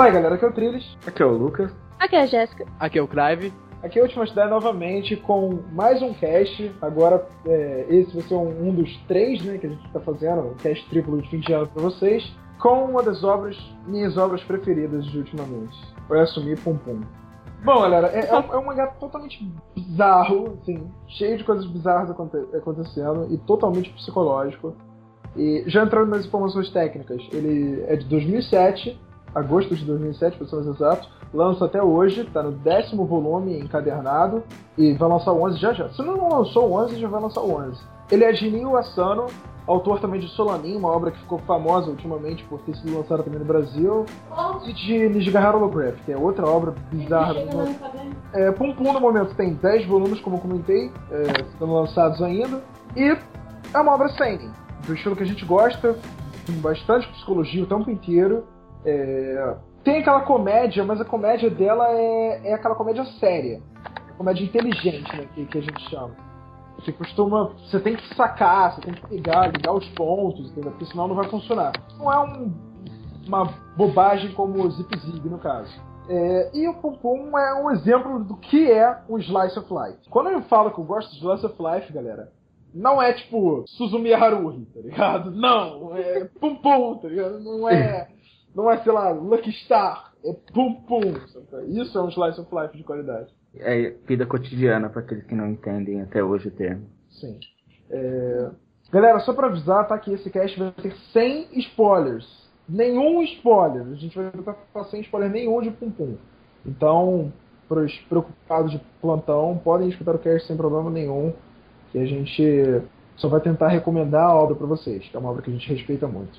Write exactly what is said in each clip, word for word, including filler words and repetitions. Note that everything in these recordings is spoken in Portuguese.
Fala galera, aqui é o Trillis. Aqui é o Lucas. Aqui é a Jéssica. Aqui é o Clive. Aqui é a Última Cidade novamente com mais um cast. Agora é, esse vai ser um, um dos três, né, que a gente está fazendo, um cast triplo de fim de ano para vocês, com uma das obras, minhas obras preferidas de ultimamente. Eu assumi Pum Pum. Bom galera, é, é, um, é um mangá totalmente bizarro, assim, cheio de coisas bizarras aconte acontecendo e totalmente psicológico. E já entrando nas informações técnicas, ele é de dois mil e sete, agosto de dois mil e sete, para ser mais exato, lança até hoje, tá no décimo volume encadernado e vai lançar o onze já já. Se não lançou o onze, já vai lançar o onze. Ele é de Rinio Asano, autor também de Solanin, uma obra que ficou famosa ultimamente por ter sido lançada também no Brasil, e de Nijigahara Holograph, que é outra obra bizarra. É, Pum Pum no momento tem dez volumes, como eu comentei, é, sendo lançados ainda, e é uma obra seinen, do estilo que a gente gosta, com bastante psicologia o tempo inteiro. É, tem aquela comédia, mas a comédia dela é, é aquela comédia séria, comédia inteligente, né, que, que a gente chama. Você costuma, você tem que sacar, você tem que pegar, ligar os pontos, entendeu? Porque senão não vai funcionar. Não é um, uma bobagem como o Zip Zig, no caso. É, e o Pum Pum é um exemplo do que é um Slice of Life. Quando eu falo que eu gosto de Slice of Life, galera, não é tipo Suzumi Haruhi, tá ligado? Não, é Pum Pum, tá ligado? Não é, não é, sei lá, Lucky Star, é Pum Pum. Isso é um Slice of Life de qualidade. É vida cotidiana para aqueles que não entendem até hoje o termo. Sim. É... Galera, só pra avisar, tá, que esse cast vai ter cem spoilers. Nenhum spoiler. A gente vai tentar passar sem spoiler nenhum de Pum Pum. Então, pros preocupados de plantão, podem escutar o cast sem problema nenhum, que a gente só vai tentar recomendar a obra pra vocês, que é uma obra que a gente respeita muito.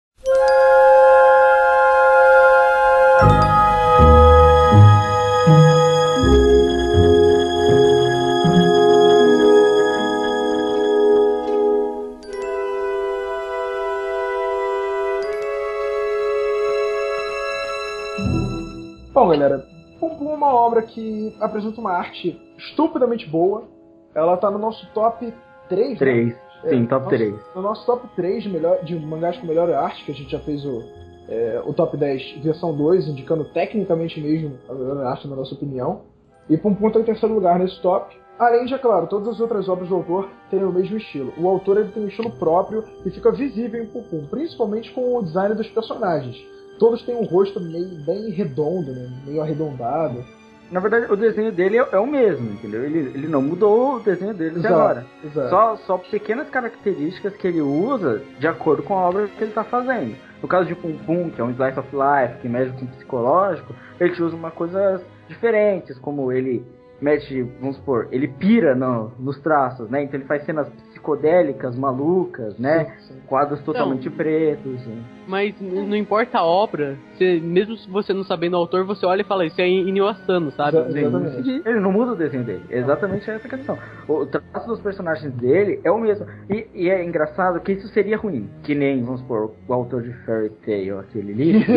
Bom, galera, Pum Pum é uma obra que apresenta uma arte estupidamente boa. Ela tá no nosso top três, três, né? Sim, é, top nosso, três. No nosso top três de, melhor, de mangás com melhor arte, que a gente já fez o, é, o top dez versão dois, indicando tecnicamente mesmo a melhor arte, na nossa opinião. E Pum Pum tá em terceiro lugar nesse top. Além de, é claro, todas as outras obras do autor terem o mesmo estilo. O autor ele tem um estilo próprio e fica visível em Pum Pum, principalmente com o design dos personagens. Todos têm um rosto meio bem redondo, né? Meio arredondado. Na verdade, o desenho dele é, é o mesmo, entendeu? Ele, ele não mudou o desenho dele até agora. Exato. Só, só pequenas características que ele usa de acordo com a obra que ele está fazendo. No caso de Pum Pum, que é um slice of life, que mexe com o psicológico, ele usa uma coisas diferentes, como ele mete, vamos supor, ele pira no, nos traços, né? Então ele faz cenas psicodélicas, malucas, né? Sim, sim. Quadros totalmente não, pretos. Né? Mas não importa a obra, você, mesmo se você não sabendo o autor, você olha e fala, isso é Rinio Asano, sabe? Exatamente. Ele não muda o desenho dele, é exatamente essa questão. O traço dos personagens dele é o mesmo. E, e é engraçado que isso seria ruim. Que nem, vamos supor, o autor de Fairy Tail, aquele livro.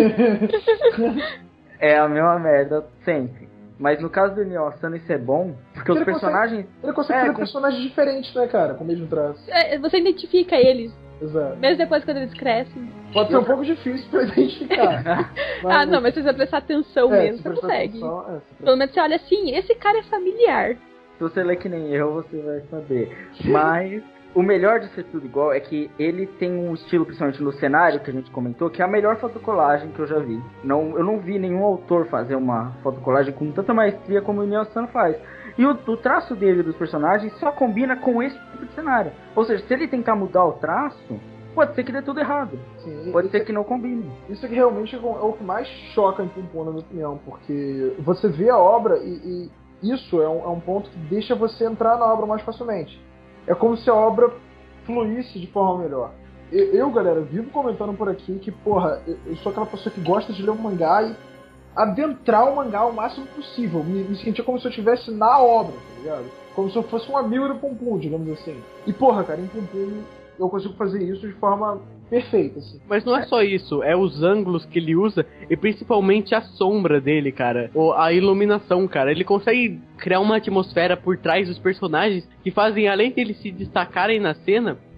É a mesma merda sempre. Mas no caso do Rinio Asano isso é bom, porque ele os personagens... Consegue, ele consegue é, fazer com... personagens diferentes, né, cara? Com o mesmo traço. É, você identifica eles. Exato. Mesmo depois quando eles crescem. Pode ser um pouco difícil pra identificar. Mas... Ah, não, mas se você prestar atenção é, mesmo, você consegue. Atenção, é, você Pelo menos você olha assim, esse cara é familiar. Se você lê que nem eu, você vai saber. Mas... O melhor de ser tudo igual é que ele tem um estilo, principalmente no cenário que a gente comentou, que é a melhor fotocolagem que eu já vi. Não, eu não vi nenhum autor fazer uma fotocolagem com tanta maestria como o Rinio Asano faz. E o, o traço dele dos personagens só combina com esse tipo de cenário. Ou seja, se ele tentar mudar o traço, pode ser que dê tudo errado. Sim, pode ser que não combine. Isso que realmente é o que mais choca em Pum Pum, na minha opinião, porque você vê a obra e, e isso é um, é um ponto que deixa você entrar na obra mais facilmente. É como se a obra fluísse de forma melhor. Eu, eu, galera, vivo comentando por aqui que, porra, eu sou aquela pessoa que gosta de ler um mangá e adentrar o mangá o máximo possível. Me, me sentir como se eu estivesse na obra, tá ligado? Como se eu fosse um amigo do Pum Pum, digamos assim. E, porra, cara, em Pum Pum eu consigo fazer isso de forma perfeita, assim. Mas não é só isso, é os ângulos que ele usa e principalmente a sombra dele, cara. Ou a iluminação, cara. Ele consegue criar uma atmosfera por trás dos personagens que fazem, além de eles se destacarem na cena,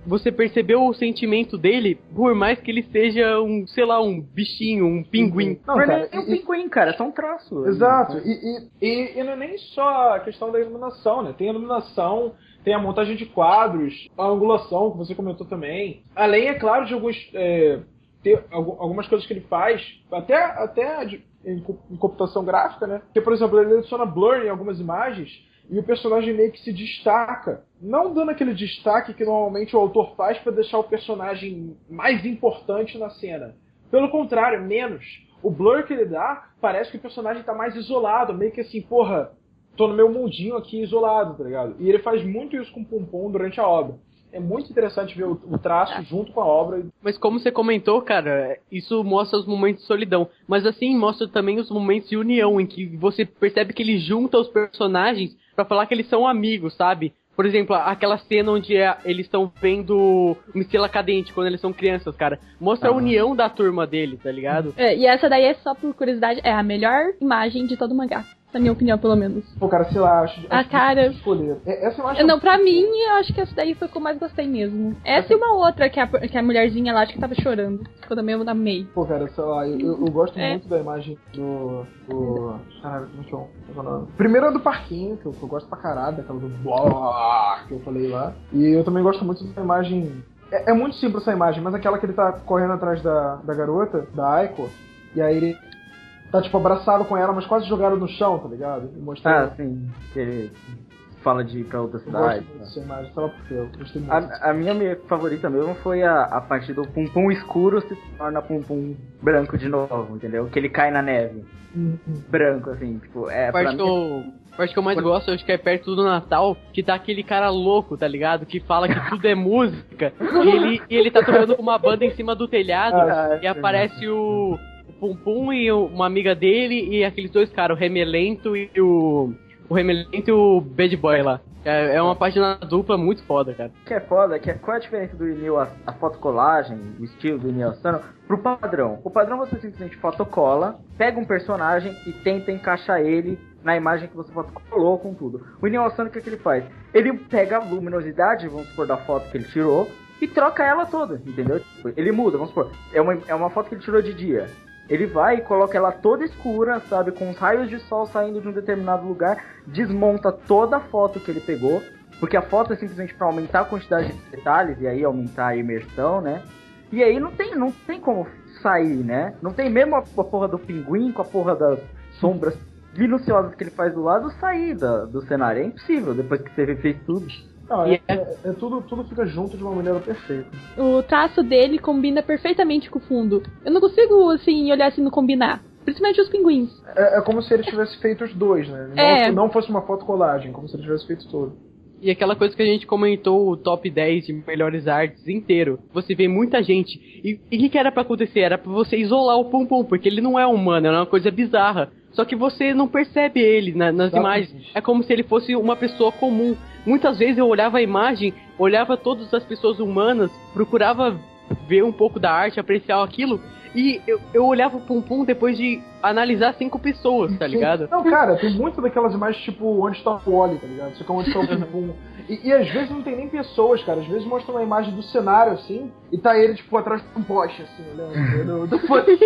você percebeu o sentimento dele, por mais que ele seja um, sei lá, um bichinho, um pinguim. Não, não cara, é um pinguim, cara, é só um traço. Exato, e, e, e, e não é nem só a questão da iluminação, né? Tem a iluminação, tem a montagem de quadros, a angulação, que você comentou também. Além, é claro, de alguns... É, ter algumas coisas que ele faz, até, até de, em, em computação gráfica, né? Que, por exemplo, ele adiciona blur em algumas imagens e o personagem meio que se destaca. Não dando aquele destaque que normalmente o autor faz para deixar o personagem mais importante na cena. Pelo contrário, menos. O blur que ele dá, parece que o personagem tá mais isolado, meio que assim, porra, tô no meu mundinho aqui isolado, tá ligado? E ele faz muito isso com o Pum Pum durante a obra. É muito interessante ver o, o traço junto com a obra. Mas como você comentou, cara, isso mostra os momentos de solidão. Mas assim, mostra também os momentos de união, em que você percebe que ele junta os personagens pra falar que eles são amigos, sabe? Por exemplo, aquela cena onde é, eles estão vendo uma estrela cadente quando eles são crianças, cara. Mostra ah. a união da turma dele, tá ligado? É, e essa daí é só por curiosidade, é a melhor imagem de todo o mangá. Na minha opinião, pelo menos. Pô, cara, sei lá, acho, a acho cara... escolher. Essa eu acho não, pra mim, eu acho que essa daí foi o que eu mais gostei mesmo. Essa e uma outra, que a, que a mulherzinha lá, acho que tava chorando. Que eu também amei. Pô, cara, sei lá, eu, eu, eu gosto é. muito da imagem do... do... Caralho, como é que é? Primeiro é do parquinho, que eu, que eu gosto pra caralho, daquela do... que eu falei lá. E eu também gosto muito da imagem... É, é muito simples essa imagem, mas aquela que ele tá correndo atrás da, da garota, da Aiko, e aí ele... tá, tipo, abraçado com ela, mas quase jogado no chão, tá ligado? E mostrando... Ah, sim. Que ele fala de ir pra outra cidade. Eu gosto dessa imagem, só porque eu gostei muito. A, a minha, minha favorita mesmo foi a, a parte do Pum Pum escuro se torna Pum Pum branco de novo, entendeu? Que ele cai na neve. Uhum. Branco, assim, tipo... É, a parte que eu... A parte que eu mais Por... gosto, acho que é perto do Natal, que tá aquele cara louco, tá ligado? Que fala que tudo é música, e ele, e ele tá tocando com uma banda em cima do telhado, ah, e aparece o... Pum Pum e uma amiga dele e aqueles dois caras, o Remelento e o... O Remelento e o Bad Boy lá. É, é uma página dupla muito foda, cara. O que é foda é que qual é a diferença do Inil, a, a fotocolagem, o estilo do Inil Asano, pro padrão. O padrão você simplesmente fotocola, pega um personagem e tenta encaixar ele na imagem que você fotocolou com tudo. O Inil Asano, o que, é que ele faz? Ele pega a luminosidade, vamos supor, da foto que ele tirou, e troca ela toda, entendeu? Ele muda, vamos supor, é uma, é uma foto que ele tirou de dia. Ele vai e coloca ela toda escura, sabe, com os raios de sol saindo de um determinado lugar, desmonta toda a foto que ele pegou, porque a foto é simplesmente para aumentar a quantidade de detalhes e aí aumentar a imersão, né? E aí não tem, não tem como sair, né? Não tem mesmo a, a porra do pinguim com a porra das sombras minuciosas que ele faz do lado sair da, do cenário. É impossível, depois que você fez tudo. Não, é, é, é tudo, tudo fica junto de uma maneira perfeita. O traço dele combina perfeitamente com o fundo. Eu não consigo, assim, olhar assim, não combinar. Principalmente os pinguins. É, é como se ele tivesse feito os dois, né? Não, é. não fosse uma fotocolagem, como se ele tivesse feito todo. E aquela coisa que a gente comentou, o top dez de melhores artes inteiro. Você vê muita gente. E o que, que era pra acontecer? Era pra você isolar o Pum Pum, porque ele não é humano, é uma coisa bizarra. Só que você não percebe ele na, nas Exatamente. imagens. É como se ele fosse uma pessoa comum. Muitas vezes eu olhava a imagem, olhava todas as pessoas humanas, procurava ver um pouco da arte, apreciar aquilo, e eu, eu olhava o Pum Pum depois de analisar cinco pessoas, tá ligado? Não, cara, tem muito daquelas imagens tipo onde está o Wally, tá ligado? Só que onde está o Pum Pum. E, e às vezes não tem nem pessoas, cara. Às vezes mostra uma imagem do cenário assim, e tá ele tipo atrás de um poste, assim, olhando. Do, do...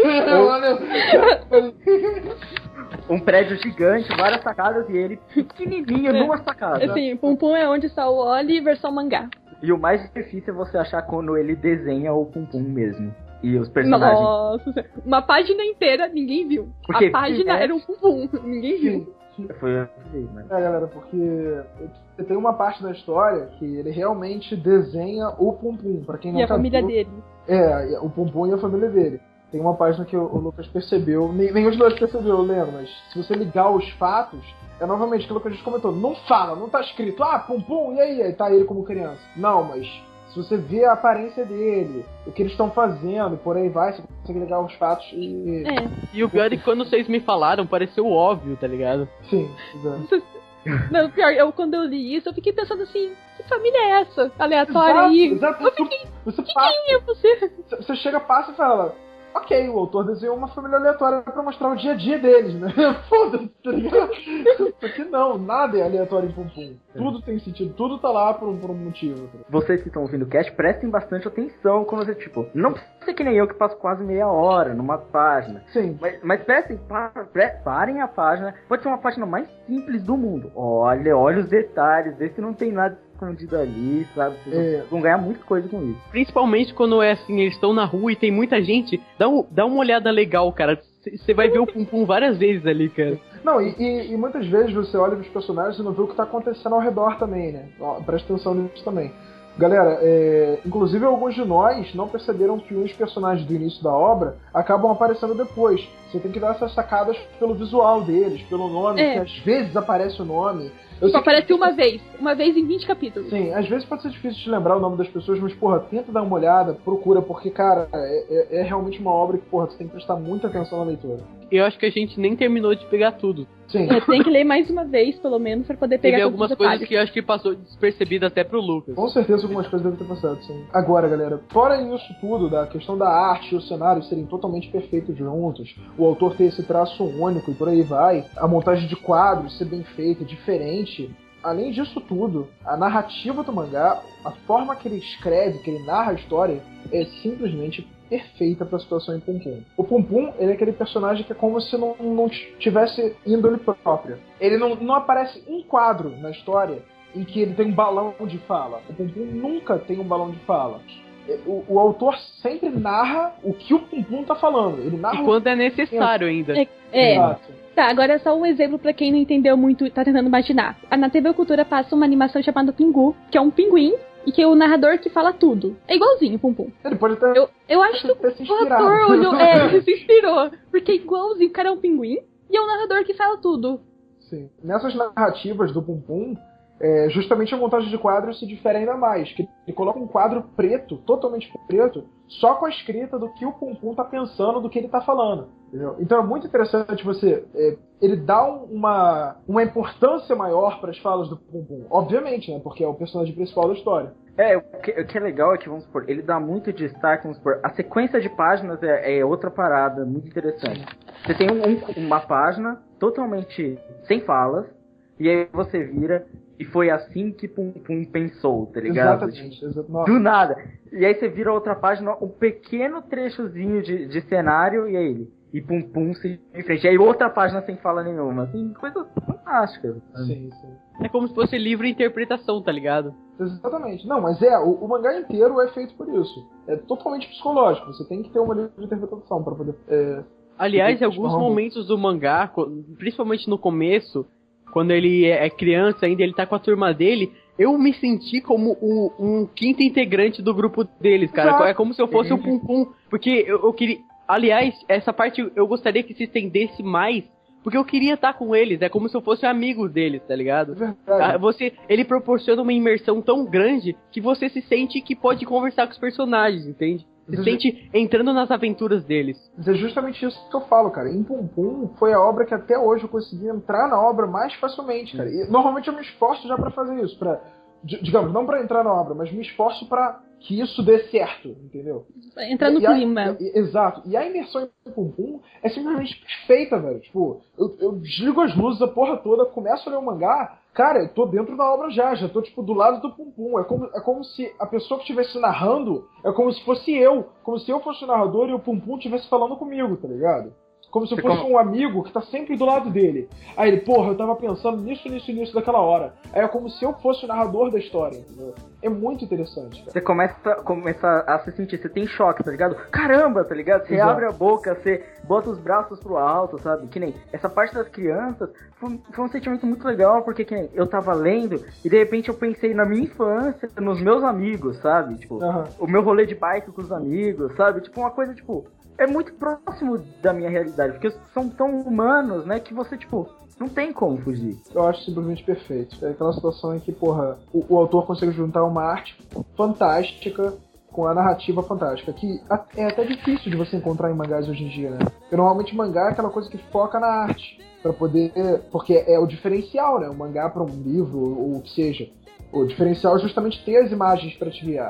Um prédio gigante, várias sacadas e ele pequenininho é. numa sacada. Assim, Pum Pum é onde está o Wally versão mangá. E o mais difícil é você achar quando ele desenha o Pum Pum mesmo. E os personagens. Nossa, uma página inteira ninguém viu. Porque a página é... era um Pum Pum, ninguém viu. Foi né? É, galera, porque tem uma parte da história que ele realmente desenha o Pum Pum, pra quem não E a tá família viu, dele. É, o Pum Pum e a família dele. Tem uma página que o, o Lucas percebeu, nem, nenhum de nós percebeu, Leandro, mas se você ligar os fatos, é novamente aquilo que a gente comentou, não fala, não tá escrito, ah, Pum Pum, e aí? Aí tá ele como criança. Não, mas se você vê a aparência dele, o que eles estão fazendo, por aí vai, você consegue ligar os fatos e... É. E o pior é que quando vocês me falaram, pareceu óbvio, tá ligado? Sim, exato. Não, pior, eu, quando eu li isso, eu fiquei pensando assim, que família é essa? Aleatória exato, aí. Exato, eu fiquei, você que passa, quem é você? Você chega, passa e fala, ok, o autor desenhou uma família aleatória pra mostrar o dia a dia deles, né? Foda-se, tá ligado? Porque não, nada é aleatório em Pum Pum. Tudo tem sentido, tudo tá lá por um, por um motivo. Tá? Vocês que estão ouvindo o cast, prestem bastante atenção quando você, tipo, não precisa ser que nem eu que passo quase meia hora numa página. Sim. Mas, mas prestem, pa, pre, parem a página, pode ser uma página mais simples do mundo. Olha, olha os detalhes, vê se não tem nada escondido ali, sabe? Vocês É. vão ganhar muita coisa com isso. Principalmente quando é assim, eles estão na rua e tem muita gente, dá, um, dá uma olhada legal, cara. Você vai ver o Pum Pum várias vezes ali, cara. Não, e, e, e muitas vezes você olha pros personagens e não vê o que tá acontecendo ao redor também, né? Ó, presta atenção nisso também. Galera, é, inclusive alguns de nós não perceberam que os personagens do início da obra acabam aparecendo depois. Você tem que dar essas sacadas pelo visual deles, pelo nome, É. que às vezes aparece o nome. Eu Só sei que- aparece uma vez. Uma vez em vinte capítulos. Sim, às vezes pode ser difícil de lembrar o nome das pessoas, mas, porra, tenta dar uma olhada, procura, porque, cara, é, é- é realmente uma obra que, porra, você tem que prestar muita atenção na leitura. Eu acho que a gente nem terminou de pegar tudo. Sim. É, tem que ler mais uma vez, pelo menos, pra poder pegar Teve todos algumas os coisas detalhes. que eu acho que passou despercebida até pro Lucas. Com certeza algumas coisas devem ter passado, sim. Agora, galera, fora isso tudo, da questão da arte e o cenário serem totalmente perfeitos juntos, o autor ter esse traço único e por aí vai, a montagem de quadros ser bem feita, diferente. Além disso tudo, a narrativa do mangá, a forma que ele escreve, que ele narra a história, é simplesmente perfeita para a situação em Pum Pum. O Pum Pum, ele é aquele personagem que é como se não, não tivesse índole própria. Ele não, não aparece um quadro na história em que ele tem um balão de fala. O Pum Pum nunca tem um balão de fala. O, o autor sempre narra o que o Pum Pum tá falando. Ele narra E quando é necessário ainda. É, é. Exato. Tá, agora é só um exemplo pra quem não entendeu muito e tá tentando imaginar. A- Na T V Cultura passa uma animação chamada Pingu, que é um pinguim e que é o narrador que fala tudo. É igualzinho, Pum Pum. Ele pode até Eu, eu acho que ter se o inspirado. ator olhou, é, ele se inspirou. Porque é igualzinho, o cara é um pinguim e é o narrador que fala tudo. Sim. Nessas narrativas do Pum Pum, é, justamente a montagem de quadros se difere ainda mais. Que ele coloca um quadro preto, totalmente preto, só com a escrita do que o Pum Pum tá pensando, do que ele tá falando. Entendeu? Então é muito interessante você... É, ele dá um- uma, uma importância maior para as falas do Pum Pum. Obviamente, né? Porque é o personagem principal da história. É, o que, o que é legal é que, vamos supor, ele dá muito destaque, vamos supor, a sequência de páginas é, é outra parada muito interessante. Você tem um- um- uma página totalmente sem falas, e aí você vira, e foi assim que Pum Pum pensou, tá ligado? Exatamente. Exa- Nossa. Do nada. E aí você vira outra página, um pequeno trechozinho de, de cenário, e aí ele, e Pum Pum se em frente. E aí outra página sem fala nenhuma, assim, coisas fantásticas. Sim, sim. É como se fosse livre interpretação, tá ligado? Exatamente. Não, mas é, o, o mangá inteiro é feito por isso. É totalmente psicológico. Você tem que ter uma livre interpretação para poder... É, Aliás, em Tem que alguns falar um- momentos do mangá, co- principalmente no começo, quando ele é é criança ainda, ele tá com a turma dele, eu me senti como o- um quinto integrante do grupo deles, cara. Exato. É como se eu fosse o Pum Pum, porque eu, eu queria... Aliás, essa parte eu gostaria que se estendesse mais, porque eu queria estar com eles, é como se eu fosse amigo deles, tá é ligado? verdade. Ah, Você, ele proporciona uma imersão tão grande que você se sente que pode conversar com os personagens, entende? Se Mas- sente entrando nas aventuras deles. Mas é justamente isso que eu falo, cara. Em Pum Pum foi a obra que até hoje eu consegui entrar na obra mais facilmente, cara. E normalmente eu me esforço já pra fazer isso, para digamos, não pra entrar na obra, mas me esforço pra que isso dê certo, entendeu? Entrar no E a- clima. e- exato. E a imersão em Pum Pum é simplesmente perfeita, velho. Tipo, eu, eu desligo as luzes, a porra toda, começo a ler o mangá, cara, eu tô dentro da obra já, já tô, tipo, do lado do Pum Pum. É como, é como se a pessoa que estivesse narrando, é como se fosse eu. Como se eu fosse o narrador e o Pum Pum estivesse falando comigo, tá ligado? Como se eu Você fosse como- um amigo que tá sempre do lado dele. Aí ele, porra, eu tava pensando nisso, nisso e nisso daquela hora. Aí é como se eu fosse o narrador da história, entendeu? É muito interessante, cara. Você começa, começa a se sentir, você tem choque, tá ligado? Caramba, tá ligado? Você Exato. abre a boca, você bota os braços pro alto, sabe? Que nem essa parte das crianças foi, foi um sentimento muito legal, porque que nem eu tava lendo e de repente eu pensei na minha infância, nos meus amigos, sabe? Tipo, Aham. o meu rolê de bike com os amigos, sabe? Tipo, uma coisa, tipo, é muito próximo da minha realidade, porque são tão humanos, né, que você, tipo, não tem como fugir. Eu acho simplesmente perfeito. É aquela situação em que, porra, o, o autor consegue juntar uma arte fantástica com a narrativa fantástica, que a- é até difícil de você encontrar em mangás hoje em dia, né? Porque normalmente mangá é aquela coisa que foca na arte, para poder... Porque é o diferencial, né? O mangá para um livro, ou o que seja. O diferencial é justamente ter as imagens para te guiar.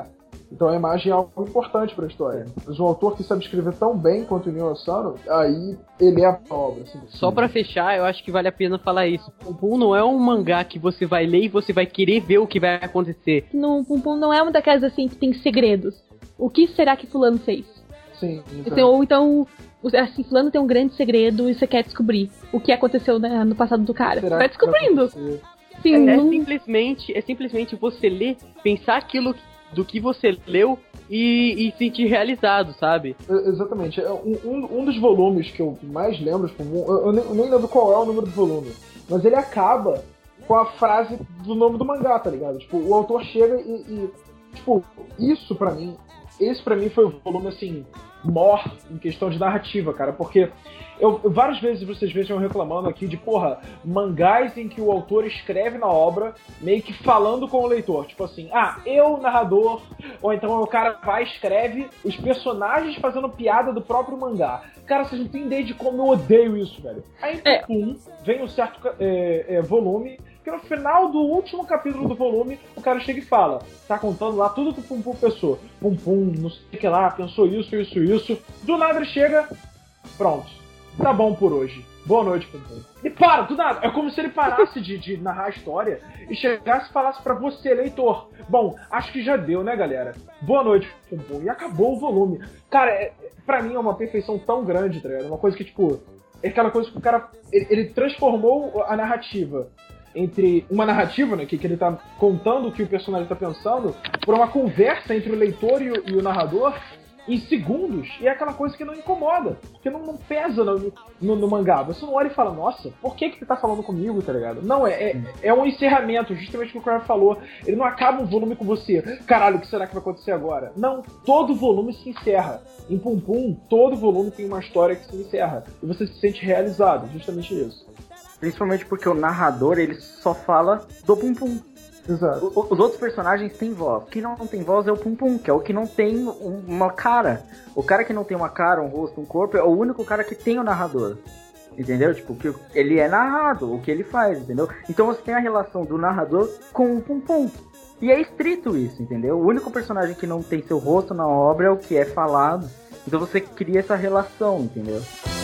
Então a imagem é algo importante pra história. Mas um autor que sabe escrever tão bem quanto o Neil Asano, aí ele é a obra. Assim. Só pra fechar, eu acho que vale a pena falar isso. Pum Pum não é um mangá que você vai ler e você vai querer ver o que vai acontecer. No Pum Pum não é uma daquelas assim que tem segredos. O que será que fulano fez? Sim, então, ou então, assim, fulano tem um grande segredo e você quer descobrir o que aconteceu né, no passado do cara. Será vai descobrindo. Sim, é, não... é, simplesmente, é simplesmente você ler, pensar aquilo do que você leu e, e sentir realizado, sabe? Exatamente. Um, um, um dos volumes que eu mais lembro, tipo, eu, eu, nem, eu nem lembro qual é o número do volume, mas ele acaba com a frase do nome do mangá, tá ligado? Tipo, o autor chega e, e tipo, isso pra mim, esse pra mim foi o volume, assim, mor em questão de narrativa, cara, porque eu, eu, várias vezes vocês vejam reclamando aqui de, porra, mangás em que o autor escreve na obra meio que falando com o leitor, tipo assim, ah, eu, narrador, ou então o cara vai e escreve os personagens fazendo piada do próprio mangá. Cara, vocês não têm ideia de como eu odeio isso, velho. Aí, é. pum, vem um certo é, é, volume que no final do último capítulo do volume, o cara chega e fala, tá contando lá tudo que o Pum Pum pensou. Pum Pum, não sei o que lá, pensou isso, isso, isso. Do nada ele chega, pronto. Tá bom por hoje. Boa noite, Pum Pum. E para, do nada. É como se ele parasse de, de narrar a história e chegasse e falasse pra você, leitor. Bom, acho que já deu, né, galera? Boa noite, Pum Pum. E acabou o volume. Cara, é, pra mim é uma perfeição tão grande, tá ligado? Uma coisa que, tipo, é aquela coisa que o cara... Ele, ele transformou a narrativa entre uma narrativa, né, que, que ele tá contando o que o personagem tá pensando, por uma conversa entre o leitor e o, e o narrador em segundos, e é aquela coisa que não incomoda, que não, não pesa no, no, no mangá. Você não olha e fala, nossa, por que que você tá falando comigo, tá ligado? Não, é, é, é um encerramento, justamente o que o Crave falou. Ele não acaba um volume com você, caralho, o que será que vai acontecer agora? Não, todo volume se encerra. Em Pum Pum, todo volume tem uma história que se encerra, e você se sente realizado, justamente isso. Principalmente porque o narrador, ele só fala do Pum Pum. Exato. O, os outros personagens têm voz. O que não tem voz é o Pum Pum, que é o que não tem uma cara. O cara que não tem uma cara, um rosto, um corpo, é o único cara que tem o narrador. Entendeu? Tipo, que ele é narrado, o que ele faz, entendeu? Então você tem a relação do narrador com o Pum Pum. E é estrito isso, entendeu? O único personagem que não tem seu rosto na obra é o que é falado. Então você cria essa relação, entendeu?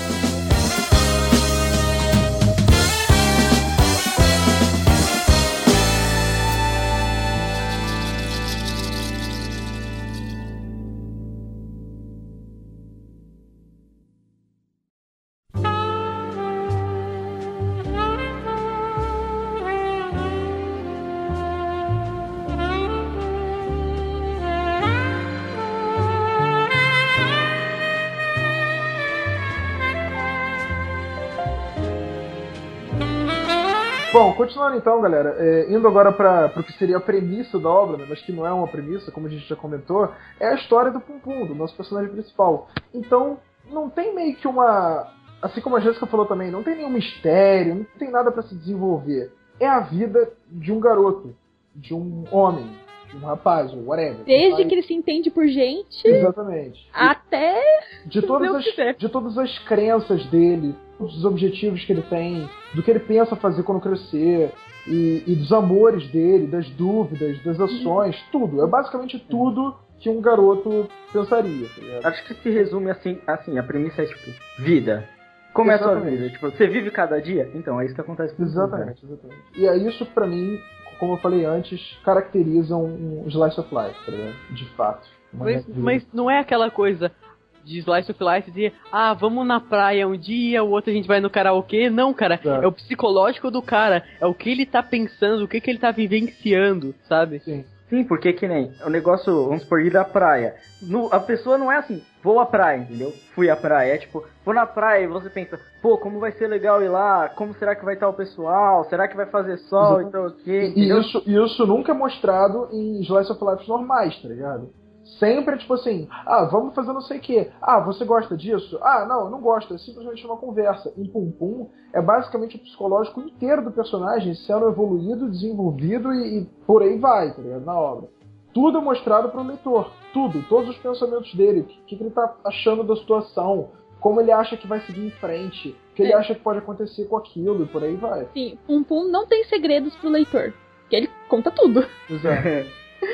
Bom, continuando então, galera, é, indo agora para o que seria a premissa da obra, né, mas que não é uma premissa, como a gente já comentou, é a história do Pum Pum, do nosso personagem principal. Então, não tem meio que uma... Assim como a Jéssica falou também, não tem nenhum mistério, não tem nada para se desenvolver. É a vida de um garoto, de um homem, de um rapaz, ou whatever. Desde que, que ele se entende por gente... Exatamente. Até... De todas, as, de todas as crenças dele, dos objetivos que ele tem, do que ele pensa fazer quando crescer, e, e dos amores dele, das dúvidas, das ações, tudo. É basicamente tudo que um garoto pensaria. Tá? Acho que se resume assim, assim, a premissa é tipo, vida. Como é a sua vida? Tipo, você vive cada dia? Então, é isso que acontece com Exatamente, tudo, exatamente. E é isso, pra mim, como eu falei antes, caracteriza um, um slice of life, tá ligado? De fato. Mas, mas não é aquela coisa de slice of life de, ah, vamos na praia um dia, o outro a gente vai no karaokê. Não, cara, é, é o psicológico do cara, é o que ele tá pensando, o que, que ele tá vivenciando, sabe? Sim. Sim, porque que nem o negócio, vamos supor, ir da praia. No, a pessoa não é assim, vou à praia, entendeu? Fui à praia, é tipo, vou na praia e você pensa, pô, como vai ser legal ir lá? Como será que vai estar o pessoal? Será que vai fazer sol? Exatamente. Então o quê? E isso, isso nunca é mostrado em slice of life normais, tá ligado? Sempre, tipo assim, ah, vamos fazer não sei o quê. Ah, você gosta disso? Ah, não, não gosto. É simplesmente uma conversa. Em Pum Pum é basicamente o psicológico inteiro do personagem sendo evoluído, desenvolvido e, e por aí vai, tá ligado? Na obra. Tudo é mostrado pro leitor. Tudo. Todos os pensamentos dele. O que, que ele tá achando da situação. Como ele acha que vai seguir em frente. O que é. ele acha que pode acontecer com aquilo e por aí vai. Sim, Pum Pum não tem segredos pro leitor. Porque ele conta tudo. Exato.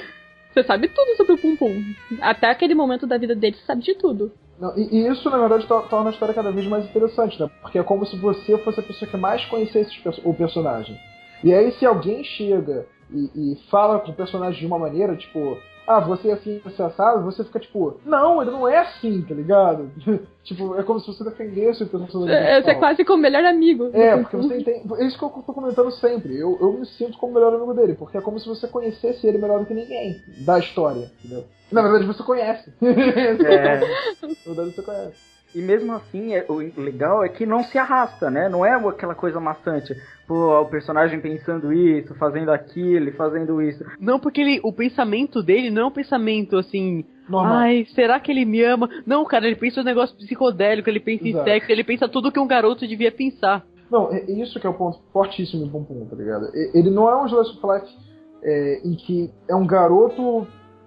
Você sabe tudo sobre o Pum Pum. Até aquele momento da vida dele, você sabe de tudo. Não, e, e isso, na verdade, to- torna a história cada vez mais interessante, né? Porque é como se você fosse a pessoa que mais conhecesse os perso- o personagem. E aí, se alguém chega e, e fala com o personagem de uma maneira, tipo, ah, você é assim, você é assado, você fica tipo, não, ele não é assim, tá ligado? Tipo, é como se você defendesse o personagem. É, você é quase como o melhor amigo. É, porque você entende. É isso que eu tô comentando sempre. Eu, eu me sinto como o melhor amigo dele, porque é como se você conhecesse ele melhor do que ninguém da história, entendeu? Na verdade, você conhece. É. Na verdade, você conhece. E mesmo assim, é- o legal é que não se arrasta, né? Não é aquela coisa maçante. Pô, o personagem pensando isso, fazendo aquilo, e fazendo isso. Não, porque ele, o pensamento dele não é um pensamento assim. Normal. Ai, será que ele me ama? Não, cara, ele pensa um negócio psicodélico, ele pensa Exato. em sexo, ele pensa tudo que um garoto devia pensar. Não, é isso que é o ponto fortíssimo do Pum Pum, tá ligado? E- Ele não é um Slice of Life é, em que é um garoto,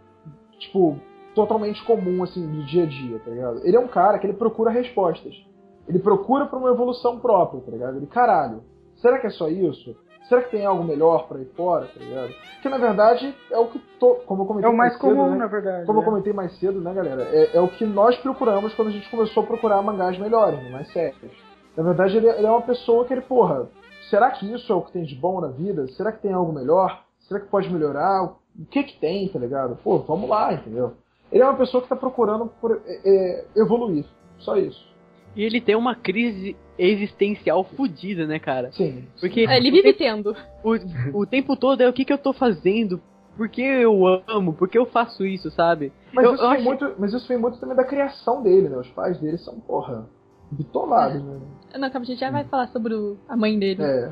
tipo, totalmente comum, assim, do dia a dia, tá ligado? Ele é um cara que ele procura respostas. Ele procura por uma evolução própria, tá ligado? Ele, caralho, será que é só isso? Será que tem algo melhor pra ir fora, tá ligado? Que na verdade é o que, to... como eu É comentei o mais mais cedo, comum, né? na verdade. Como eu né? comentei mais cedo, né, galera? É, é o que nós procuramos quando a gente começou a procurar mangás melhores, né, mais sérios. Na verdade, ele, ele é uma pessoa que ele, porra, será que isso é o que tem de bom na vida? Será que tem algo melhor? Será que pode melhorar? O que que tem, tá ligado? Pô, vamos lá, entendeu? Ele é uma pessoa que tá procurando por, é, é, evoluir. Só isso. E ele tem uma crise existencial fodida, né, cara? Sim. Porque É, ele o vive tempo- tendo. o, o tempo todo é o que, que eu tô fazendo, por que eu amo, por que eu faço isso, sabe? Mas, eu, isso eu vem acho- muito, mas isso vem muito também da criação dele, né? Os pais dele são, porra, bitolados, né? Não, calma, a gente já vai falar sobre o- a mãe dele. É.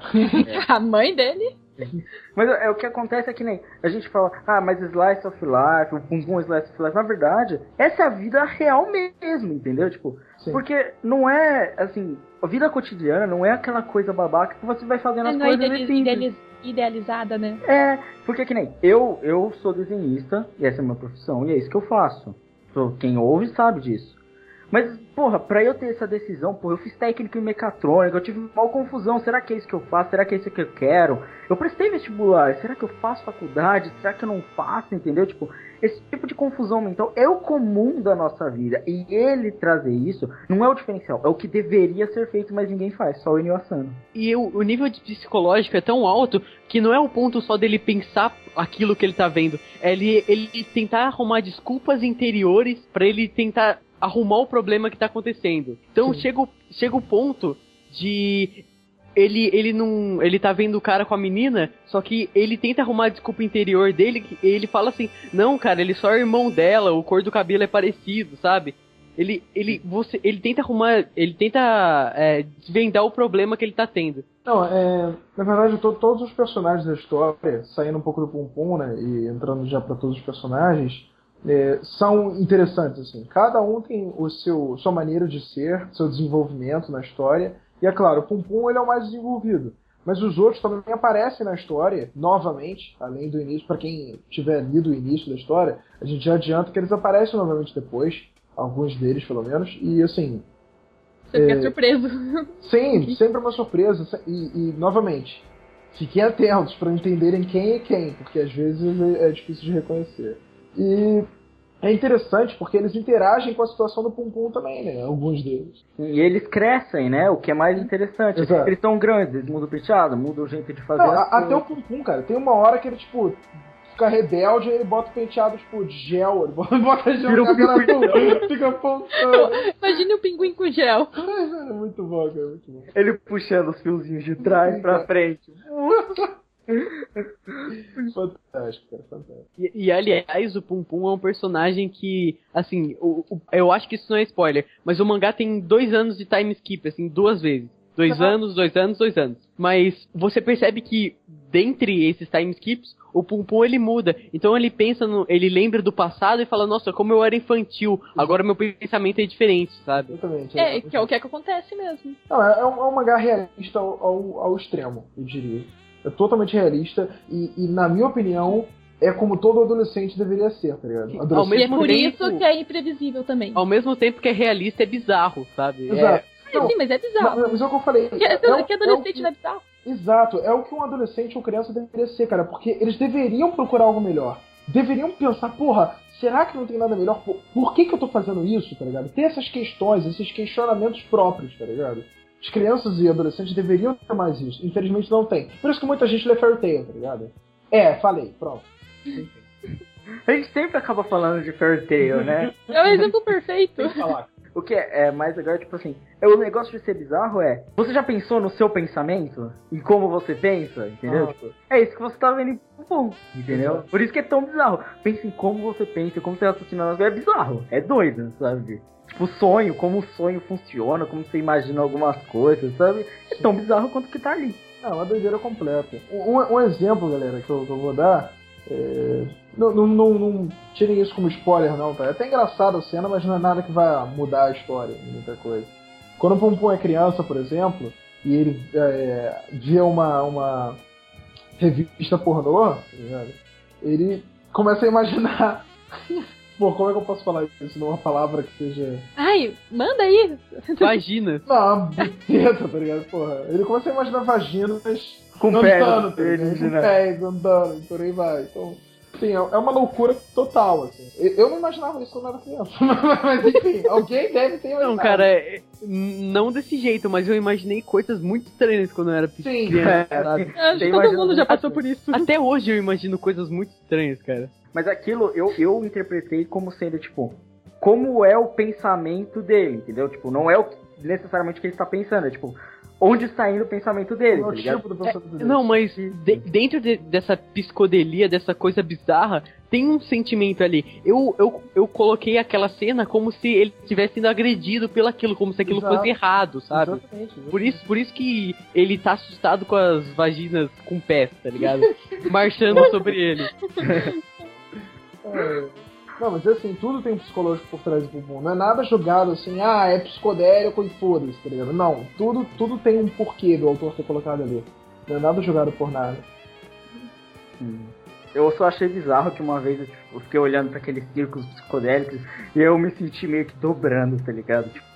A mãe dele? Mas é, o que acontece é que nem a gente fala, ah, mas Slice of Life, o Pum Pum Slice of Life, na verdade, essa é a vida real mesmo, entendeu? Tipo, Sim. porque não é, assim, a vida cotidiana não é aquela coisa babaca que você vai fazendo as Não é coisas ideali- e simples. ideali- idealizada, né? É, porque que nem, eu, eu sou desenhista, e essa é a minha profissão, e é isso que eu faço. Então, quem ouve sabe disso. Mas, porra, pra eu ter essa decisão, porra, eu fiz técnica em mecatrônica, eu tive uma confusão, será que é isso que eu faço? Será que é isso que eu quero? Eu prestei vestibular, será que eu faço faculdade? Será que eu não faço, entendeu? Tipo, esse tipo de confusão mental é o comum da nossa vida, e ele trazer isso não é o diferencial, é o que deveria ser feito, mas ninguém faz, só o Inio Asano. E o, o nível de psicológico é tão alto que não é o ponto só dele pensar aquilo que ele tá vendo. É ele, ele tentar arrumar desculpas interiores pra ele tentar arrumar o problema que tá acontecendo. Então Sim. chega, o- chega o ponto de ele, ele não. Ele tá vendo o cara com a menina, só que ele tenta arrumar a desculpa interior dele, que ele fala assim, não, cara, ele só é irmão dela, o cor do cabelo é parecido, sabe? Ele, ele, você, ele tenta arrumar, ele tenta é, desvendar o problema que ele tá tendo. Não, é, na verdade, to- todos os personagens da história, saindo um pouco do Pum Pum, né, e entrando já pra todos os personagens, é, são interessantes, assim. Cada um tem o seu, sua maneira de ser, seu desenvolvimento na história, e é claro, o Pum Pum ele é o mais desenvolvido. Mas os outros também aparecem na história, novamente, além do início. Pra quem tiver lido o início da história, a gente já adianta que eles aparecem novamente depois, alguns deles pelo menos, e assim, Você fica surpreso. sim, sempre uma surpresa. se- E, e, novamente, fiquem atentos para entenderem quem é quem, porque às vezes é é difícil de reconhecer. E é interessante porque eles interagem com a situação do Pum Pum também, né? Alguns deles. E eles crescem, né? O que é mais interessante. Exato. Eles estão grandes, eles mudam o penteado, mudam o jeito de fazer Não, as a- até o coisas. Pum Pum, cara, tem uma hora que ele, tipo, fica rebelde e ele bota o penteado, tipo, de gel. Ele bota bota gel Vira na um cara pinguim. dele, fica apontando. Imagine o pinguim com gel. É muito bom, cara, muito bom. Ele puxando os fiozinhos de trás pra frente. Fantástico, cara, fantástico. E, e, aliás, o Pum Pum é um personagem que, assim, o, o- eu acho que isso não é spoiler, mas o mangá tem dois anos de time skip, assim, duas vezes. Dois Uhum. anos, dois anos, dois anos. Mas você percebe que, dentre esses time skips, o Pum Pum ele muda. Então ele pensa no. Ele lembra do passado e fala, nossa, como eu era infantil, agora meu pensamento é diferente, sabe? Exatamente. É, que é o que, é que acontece mesmo. Não, é, é um, é um mangá realista ao, ao, ao extremo, eu diria. É totalmente realista e, e, na minha opinião, é como todo adolescente deveria ser, tá ligado? Sim, Adolescente- ao E é mesmo por tempo- isso que é imprevisível também. Ao mesmo tempo que é realista, é bizarro, sabe? É- Exato. É, Não, sim, mas é bizarro. mas, mas é o que eu falei. Que, é, é o- que é o adolescente que- não é bizarro? Exato, é o que um adolescente ou criança deveria ser, cara, porque eles deveriam procurar algo melhor. deveriam pensar, porra, será que não tem nada melhor? Por, por que que eu tô fazendo isso, tá ligado? Ter essas questões, esses questionamentos próprios, tá ligado? As crianças e adolescentes deveriam ter mais isso. Infelizmente não tem. Por isso que muita gente lê Fairy Tail, tá ligado? É, falei, pronto. A gente sempre acaba falando de Fairy Tail, né? É o exemplo perfeito. Tem que falar. O que é, é mais legal, tipo assim, é, o negócio de ser bizarro é, você já pensou no seu pensamento? Em como você pensa, entendeu? Ah. Tipo, é isso que você tá vendo em Pum, entendeu? Exato. Por isso que é tão bizarro. Pensa em como você pensa, como você raciocina nas coisas, é bizarro, é doido, sabe? Tipo, sonho, como o sonho funciona, como você imagina algumas coisas, sabe? É tão bizarro quanto que tá ali. Não, uma doideira completa. Um, um exemplo, galera, que eu, que eu vou dar. É... Não, não, não, não tirem isso como spoiler, não, tá? É até engraçado a cena, mas não é nada que vai mudar a história, muita coisa. Quando o Pum Pum é criança, por exemplo, e ele é, vê uma, uma revista pornô, tá ligado? Ele começa a imaginar. Pô, como é que eu posso falar isso numa palavra que seja. Ai, manda aí. Vagina. Não, buceta, tá ligado? Porra. Ele começa a imaginar vaginas Com andando, pés, tá ligado? eles, Com né? pés, andando, por aí vai. Então, sim, é uma loucura total, assim. Eu não imaginava isso quando eu era criança. Mas enfim, alguém deve ter imaginado. Não, cara, é- não desse jeito, mas eu imaginei coisas muito estranhas quando eu era Sim, pequeno, é, sabe? Acho que Você todo imagina- mundo já passou por isso. Até hoje eu imagino coisas muito estranhas, cara. Mas aquilo eu, eu interpretei como sendo, tipo, como é o pensamento dele, entendeu? Tipo, não é o que, necessariamente o que ele está pensando, é tipo, onde está indo o pensamento dele, é tá o ligado? tipo do pensamento dele. Não, mas de- dentro de- dessa psicodelia, dessa coisa bizarra, tem um sentimento ali. Eu, eu, eu coloquei aquela cena como se ele tivesse sido agredido pelo aquilo, como se aquilo Exato. fosse errado, sabe? Exatamente, exatamente. Por isso, por isso que ele tá assustado com as vaginas com pés, tá ligado? Marchando sobre ele. É. Não, mas assim, tudo tem um psicológico por trás do Pum Pum. Não é nada jogado assim, ah, é psicodélico e foda-se, tá ligado? Não, tudo, tudo tem um porquê do autor ter colocado ali. Não é nada jogado por nada. Eu só achei bizarro que uma vez eu, tipo, eu fiquei olhando pra aqueles círculos psicodélicos e eu me senti meio que dobrando, tá ligado? Tipo,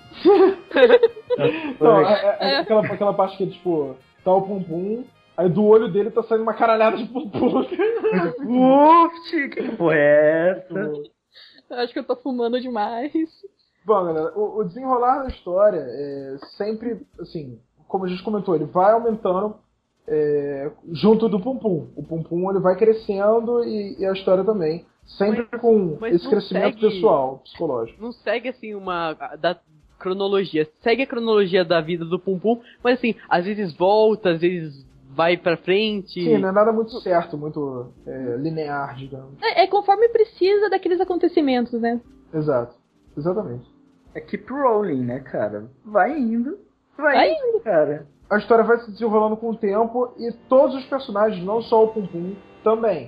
Não, é, é- é aquela, aquela parte que, tipo, tá o Pum Pum, aí do olho dele tá saindo uma caralhada de Pum Pum. uft, que porra é essa? Acho que eu tô fumando demais. Bom, galera, o, o desenrolar da história é sempre, assim, como a gente comentou, ele vai aumentando é, junto do Pum Pum. O Pum Pum ele vai crescendo e, e a história também. Sempre Mas- com mas esse não crescimento segue- pessoal, psicológico. Não segue assim uma da cronologia. Segue a cronologia da vida do Pum Pum, mas assim, às vezes volta, às vezes vai pra frente. Sim, não é nada muito certo, muito é, linear, digamos. É, é conforme precisa daqueles acontecimentos, né? Exato. Exatamente. É keep rolling, né, cara? Vai indo, vai, Vai indo, cara. A história vai se desenrolando com o tempo e todos os personagens, não só o Pum Pum, também.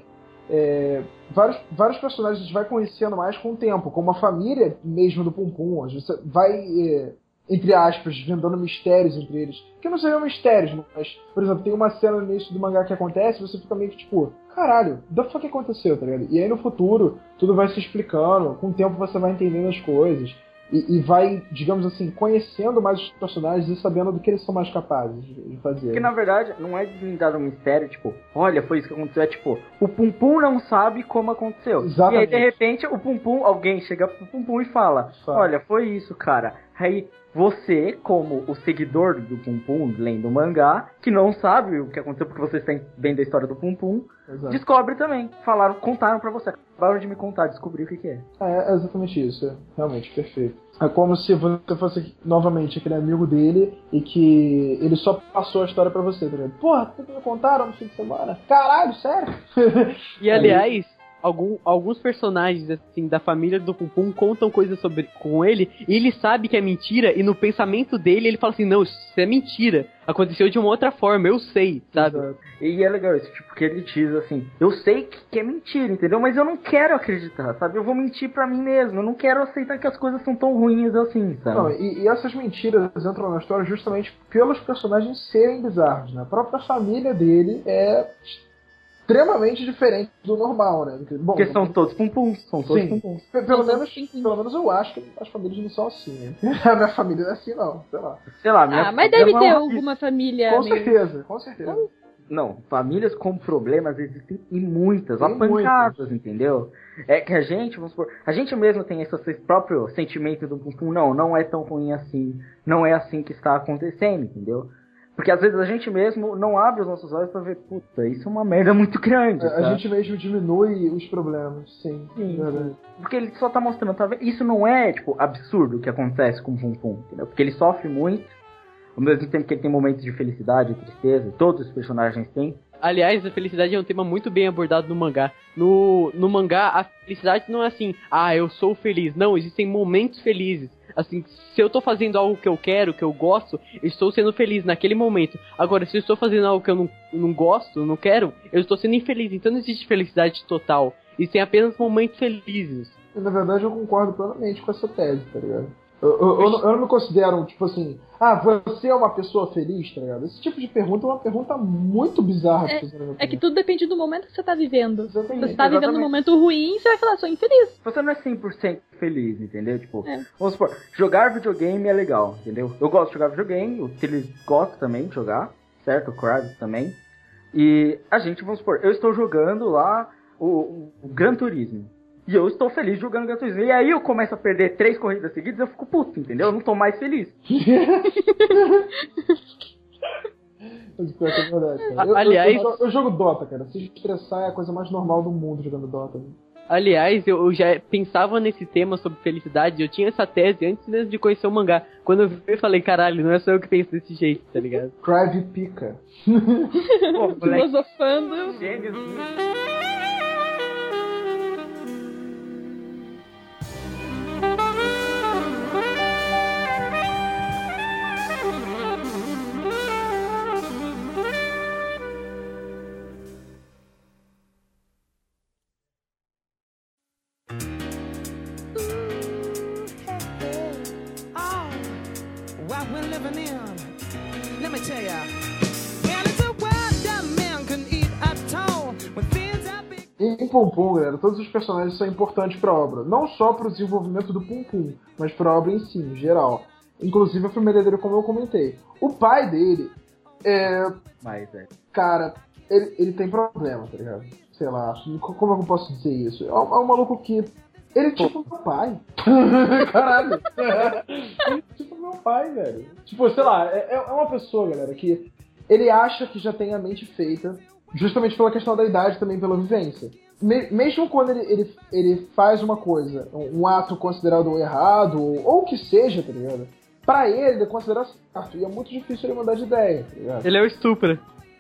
É, vários, vários personagens a gente vai conhecendo mais com o tempo, como a família mesmo do Pum Pum. A gente vai, é, entre aspas, desvendando mistérios entre eles. Que não seriam mistérios, mas, por exemplo, tem uma cena no início do mangá que acontece e você fica meio que tipo, caralho, da fuck que aconteceu, tá ligado? E aí no futuro, tudo vai se explicando, com o tempo você vai entendendo as coisas. E, e vai, digamos assim, conhecendo mais os personagens e sabendo do que eles são mais capazes de de fazer. Porque na verdade não é desvendado um mistério, tipo, olha, foi isso que aconteceu. É tipo, o Pum Pum não sabe como aconteceu. Exatamente. E aí de repente o Pum Pum, alguém chega pro Pum Pum e fala, Fala. olha, foi isso, cara. Aí você, como o seguidor do Pum Pum, lendo o mangá, que não sabe o que aconteceu porque você está vendo a história do Pum Pum, Exato. descobre também. Falaram, contaram pra você. Acabaram de me contar, descobri o que que é. É, é exatamente isso, é realmente perfeito. É como se você fosse novamente aquele amigo dele e que ele só passou a história pra você, tá ligado? Porra, tu me contaram no fim de semana? Caralho, sério? E aliás, algum, alguns personagens assim da família do Pum Pum contam coisas sobre com ele e ele sabe que é mentira e no pensamento dele ele fala assim, não, isso é mentira. Aconteceu de uma outra forma, eu sei, sabe? Exato. E é legal isso, tipo, que ele diz assim, eu sei que, que é mentira, entendeu? Mas eu não quero acreditar, sabe? Eu vou mentir pra mim mesmo, eu não quero aceitar que as coisas são tão ruins assim, sabe? Não, e, e essas mentiras entram na história justamente pelos personagens serem bizarros, né? A própria família dele é extremamente diferente do normal, né? Porque, bom, Porque são todos pum-pum, são todos Sim. pum-pum. pe- pelo, São menos, todos pum-pum. pelo menos eu acho que as famílias não são assim, né? A minha família não é assim, não, sei lá. Sei lá, minha Ah, mas deve minha ter mãe- alguma família Com meio... certeza, com certeza. Não, famílias com problemas existem e muitas, Tem há pancadas, entendeu? É que a gente, vamos supor, a gente mesmo tem esse, esse próprio sentimento do Pum Pum, não, não é tão ruim assim, não é assim que está acontecendo, entendeu? Porque às vezes a gente mesmo não abre os nossos olhos pra ver, puta, isso é uma merda muito grande. A, sabe? a gente mesmo diminui os problemas, sim. Sim, verdade. porque ele só tá mostrando, tá vendo? Isso não é, tipo, absurdo o que acontece com o Pum Pum, entendeu? Porque ele sofre muito, ao mesmo tempo que ele tem momentos de felicidade e tristeza, todos os personagens têm. Aliás, a felicidade é um tema muito bem abordado no mangá. No, no mangá, a felicidade não é assim, ah, eu sou feliz. Não, existem momentos felizes. Assim, se eu tô fazendo algo que eu quero, que eu gosto, eu estou sendo feliz naquele momento. Agora, se eu estou fazendo algo que eu não, não gosto, não quero, eu estou sendo infeliz. Então não existe felicidade total. Existem apenas momentos felizes. Na verdade, eu concordo plenamente com essa tese, tá ligado? Eu, eu, eu, não, eu não me considero, tipo assim, ah, você é uma pessoa feliz, tá ligado? Esse tipo de pergunta é uma pergunta muito bizarra. É, de fazer, na minha É que opinião. tudo depende do momento que você tá vivendo. Exatamente. Se você tá vivendo um Exatamente. momento ruim, você vai falar, sou infeliz. Você não é cem por cento feliz, entendeu? Tipo, É. vamos supor, jogar videogame é legal, entendeu? Eu gosto de jogar videogame, o Tilly gosta também de jogar, certo? O Kravis também. E a gente, vamos supor, eu estou jogando lá o, o, o Gran Turismo. E eu estou feliz jogando Gran Turismo. E aí eu começo a perder três corridas seguidas, eu fico puto, entendeu? Eu não tô mais feliz. Mas pior que é verdade, cara. Eu, Aliás- eu, eu, eu jogo Dota, cara. Se estressar é a coisa mais normal do mundo jogando Dota. Né? Aliás, eu, eu já pensava nesse tema sobre felicidade, eu tinha essa tese antes mesmo de conhecer o mangá. Quando eu vi, eu falei, caralho, não é só eu que penso desse jeito, tá ligado? Crive pica. Pô, moleque, Filosofando. gênios. What we're living in, let me tell ya. Well, it's a world that man can eat at all. When things are big. Em Pum Pum, galera, todos os personagens são importantes pra obra. Não só pro desenvolvimento do Pum Pum, mas pra obra em si, em geral. Inclusive a família dele, como eu comentei. O pai dele é... Mas é. Cara, ele, ele tem problema, tá ligado? Sei lá, como é que eu posso dizer isso? É um, é um maluco que... Ele é tipo meu pai. Caralho. Ele é tipo meu pai, velho. Tipo, sei lá, é, é uma pessoa, galera, que ele acha que já tem a mente feita, justamente pela questão da idade, também pela vivência. Me, mesmo quando ele, ele, ele faz uma coisa, um, um ato considerado errado, ou, ou o que seja, tá ligado? Pra ele, ele é considerado certo. E é muito difícil ele mudar de ideia, tá ligado? Ele é o estupro.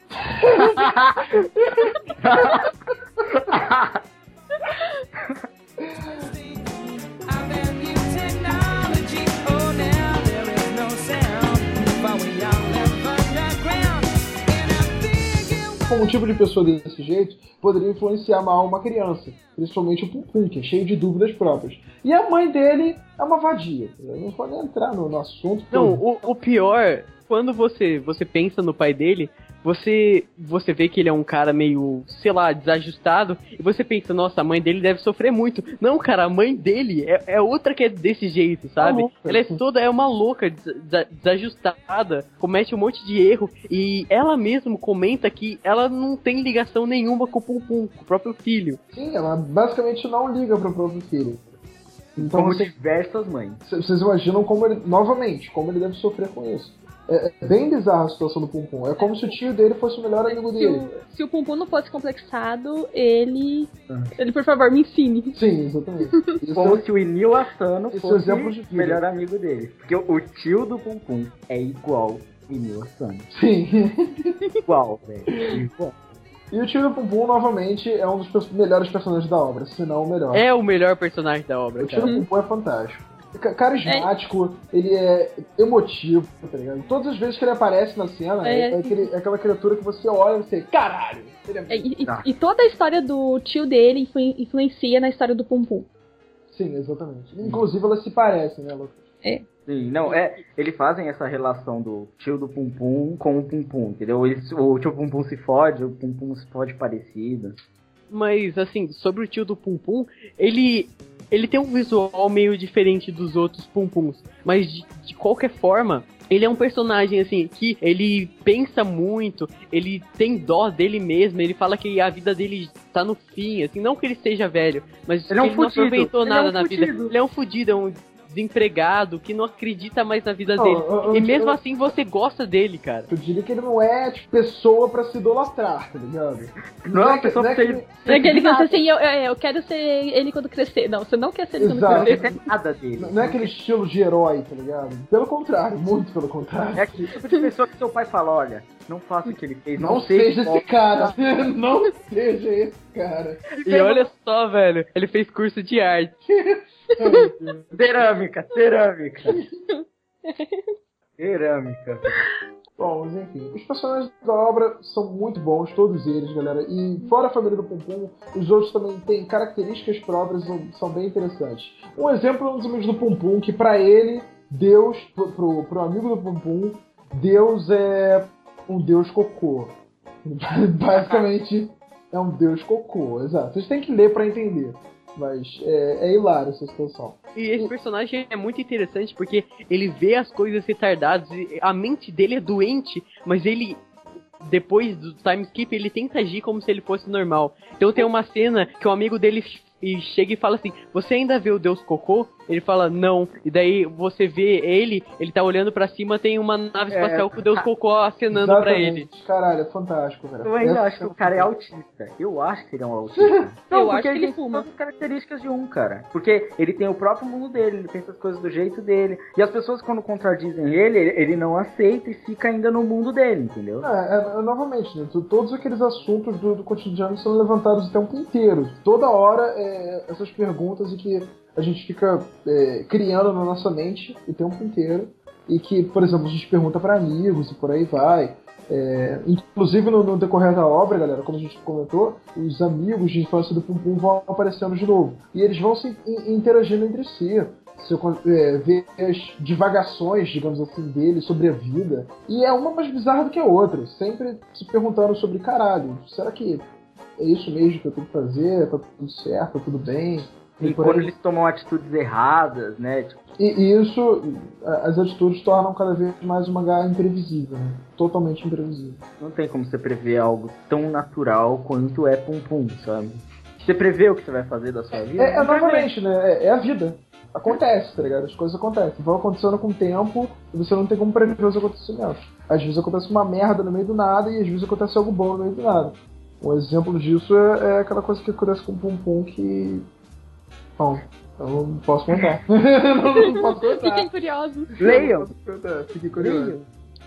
I've been new technology. Oh, now there is no sound. But we all live underground. And I think Como um tipo de pessoa desse jeito poderia influenciar mal uma criança, principalmente o Pum Pum, que é cheio de dúvidas próprias. E a mãe dele é uma vadia. Eu não vou nem entrar no, no assunto. porque Não, eu- o, o pior, quando você, você pensa no pai dele, você, você vê que ele é um cara meio, sei lá, desajustado, e você pensa, nossa, a mãe dele deve sofrer muito. Não, cara, a mãe dele é, é outra que é desse jeito, sabe? louca. Ela é toda, é uma louca, des- des- desajustada, comete um monte de erro, e ela mesmo comenta que ela não tem ligação nenhuma com o Pum Pum, com o próprio filho. Sim, ela basicamente não liga pro próprio filho. Então Como vocês, diversas mães. vocês imaginam como ele, novamente, como ele deve sofrer com isso. É, é bem bizarra a situação do Pum Pum. É como se o tio dele fosse o melhor amigo Se dele. o, se o Pum Pum não fosse complexado, ele. Ah. Ele, por favor, me ensine. Sim, exatamente. Isso Como é- se o Inio Asano Esse fosse exemplo de vida. o melhor amigo dele. Porque o, o tio do Pum Pum é igual o Inio Asano. Sim. Igual, velho. Igual. E o tio do Pum Pum, novamente, é um dos pers- melhores personagens da obra, se não o melhor. É o melhor personagem da obra, O tio do cara. Pum Pum é fantástico. Ca- Carismático, ele é emotivo, tá ligado? Todas as vezes que ele aparece na cena, é, É, é aquele- é aquela criatura que você olha e você, caralho! Ele é... É, E, e- Ah. e toda a história do tio dele influ- influencia na história do Pum Pum. Sim, exatamente. Inclusive elas se parecem, né, Lucas? Sim, não, é. Eles fazem essa relação do tio do Pum Pum com o Pum Pum, entendeu? Eles, o tio Pum Pum se fode, o Pum Pum se fode parecido. Mas, assim, sobre o tio do Pum Pum, ele, ele tem um visual meio diferente dos outros Pum Pums. Mas, de, de qualquer forma, ele é um personagem, assim, que ele pensa muito, ele tem dó dele mesmo, ele fala que a vida dele tá no fim, assim, não que ele seja velho, mas Ele é um ele não fudido. aproveitou Ele é nada um na vida. fudido. Ele é um fudido, é um desempregado, que não acredita mais na vida Não, dele. eu- eu- e mesmo eu- assim você gosta dele, cara. Eu diria que ele não é, tipo, pessoa pra se idolatrar, tá ligado? Não é uma que- pessoa não é pra que ser- ele- É aquele que você assim, eu, eu, eu quero ser ele quando crescer. Não, você não quer ser ele quando Exato. crescer. Não é nada dele. Não é aquele estilo de herói, tá ligado? Pelo contrário, muito pelo contrário. É aquele tipo de pessoa que seu pai fala, olha, não faça o que ele fez, não, Não seja qual- esse cara. Não seja esse cara. E olha só, velho, ele fez curso de arte. Cerâmica, cerâmica. Cerâmica. Bom, mas enfim, os personagens da obra são muito bons, todos eles, galera. E fora a família do Pum Pum, os outros também têm características próprias, são, são bem interessantes. Um exemplo é um dos amigos do Pum Pum, que pra ele, Deus, pro, pro, pro amigo do Pum Pum, Deus é um Deus cocô. Basicamente, é um Deus cocô, exato. Vocês têm que ler pra entender. Mas é, é hilário essa situação. E esse personagem é muito interessante porque ele vê as coisas retardadas, e a mente dele é doente, mas ele, depois do time skip, ele tenta agir como se ele fosse normal. Então tem uma cena que o amigo dele e chega e fala assim, você ainda vê o Deus Cocô? Ele fala, não. E daí você vê ele, ele tá olhando pra cima, tem uma nave É. espacial com o Deus Cocô acenando pra ele. Exatamente. Caralho, é fantástico, velho. Eu ainda Essa acho que o cara é autista. Eu acho que ele é um autista. Eu porque acho que ele tem fuma. todas as características de um, cara. Porque ele tem o próprio mundo dele, ele pensa as coisas do jeito dele. E as pessoas, quando contradizem ele, ele, ele não aceita e fica ainda no mundo dele, entendeu? É, é, é, novamente, né? t- Todos aqueles assuntos do, do cotidiano são levantados o tempo inteiro. Toda hora é, essas perguntas e que a gente fica é, criando na nossa mente o tempo inteiro. E que, por exemplo, a gente pergunta para amigos e por aí vai. É, inclusive no, no decorrer da obra, galera, como a gente comentou, os amigos de infância do Pum Pum vão aparecendo de novo. E eles vão se in- interagindo entre si. Você é, vê as divagações, digamos assim, dele sobre a vida. E é uma mais bizarra do que a outra. Sempre se perguntando sobre, caralho, será que é isso mesmo que eu tenho que fazer? Tá tudo certo? Tá tudo bem? E por quando aí. eles tomam atitudes erradas, né? Tipo, E, e isso, a- as atitudes tornam cada vez mais o mangá imprevisível, né? Totalmente imprevisível. não tem como você prever algo tão natural quanto é Pum Pum, sabe? Você prevê o que você vai fazer da sua vida? É, é Não prevê. novamente, né? É, é a vida. Acontece, tá ligado? As coisas acontecem. Vão acontecendo com o tempo e você não tem como prever os acontecimentos. Às vezes acontece uma merda no meio do nada e às vezes acontece algo bom no meio do nada. Um exemplo disso é, é aquela coisa que acontece com o Pum Pum que... Bom, eu não posso contar. não, não posso contar. Fiquem curiosos. Leiam! Não posso contar. Fiquem curiosos.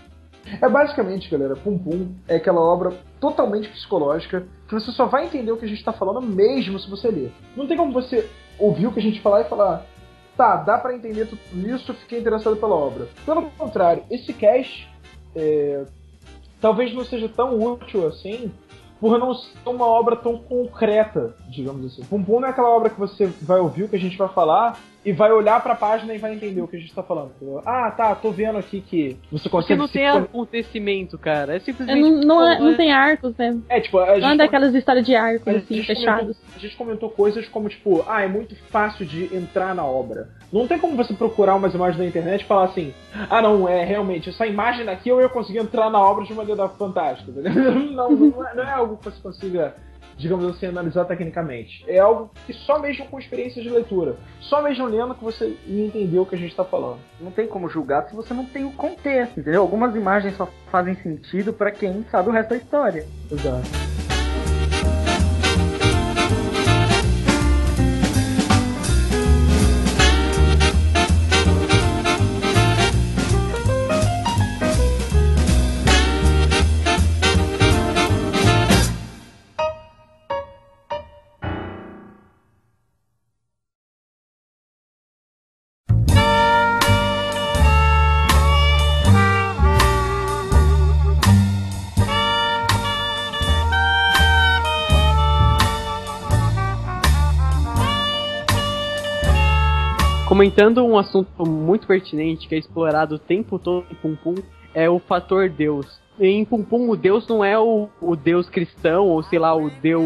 É basicamente, galera, Pum Pum é aquela obra totalmente psicológica que você só vai entender o que a gente tá falando mesmo se você ler. Não tem como você ouvir o que a gente falar e falar, tá, dá pra entender tudo isso, fiquei interessado pela obra. Pelo contrário, esse cast é, talvez não seja tão útil assim por não ser uma obra tão concreta, digamos assim. Pum Pum não é aquela obra que você vai ouvir o que a gente vai falar e vai olhar pra página e vai entender o que a gente tá falando. Entendeu? Ah, tá, tô vendo aqui que você Porque consegue... não se tem con- acontecimento, cara. É É, simplesmente. não, não, é- pô, não tem arcos, né? É, tipo, a gente, Não é daquelas histórias de arcos, a assim, gente fechados. comentou, a gente comentou coisas como, tipo, ah, é muito fácil de entrar na obra. Não tem como você procurar umas imagens na internet e falar assim, ah, não, é, realmente, essa imagem daqui eu ia conseguir entrar na obra de maneira fantástica, entendeu? Não, não é, não é algo que você consiga, digamos assim, analisar tecnicamente. É algo que só mesmo com experiência de leitura, só mesmo lendo que você ia entender o que a gente tá falando. Não tem como julgar se você não tem o contexto, entendeu? Algumas imagens só fazem sentido pra quem sabe o resto da história. Exato. Comentando um assunto muito pertinente que é explorado o tempo todo em Pum Pum, é o fator Deus. Em Pum Pum, o Deus não é o, o Deus cristão, ou sei lá, o Deus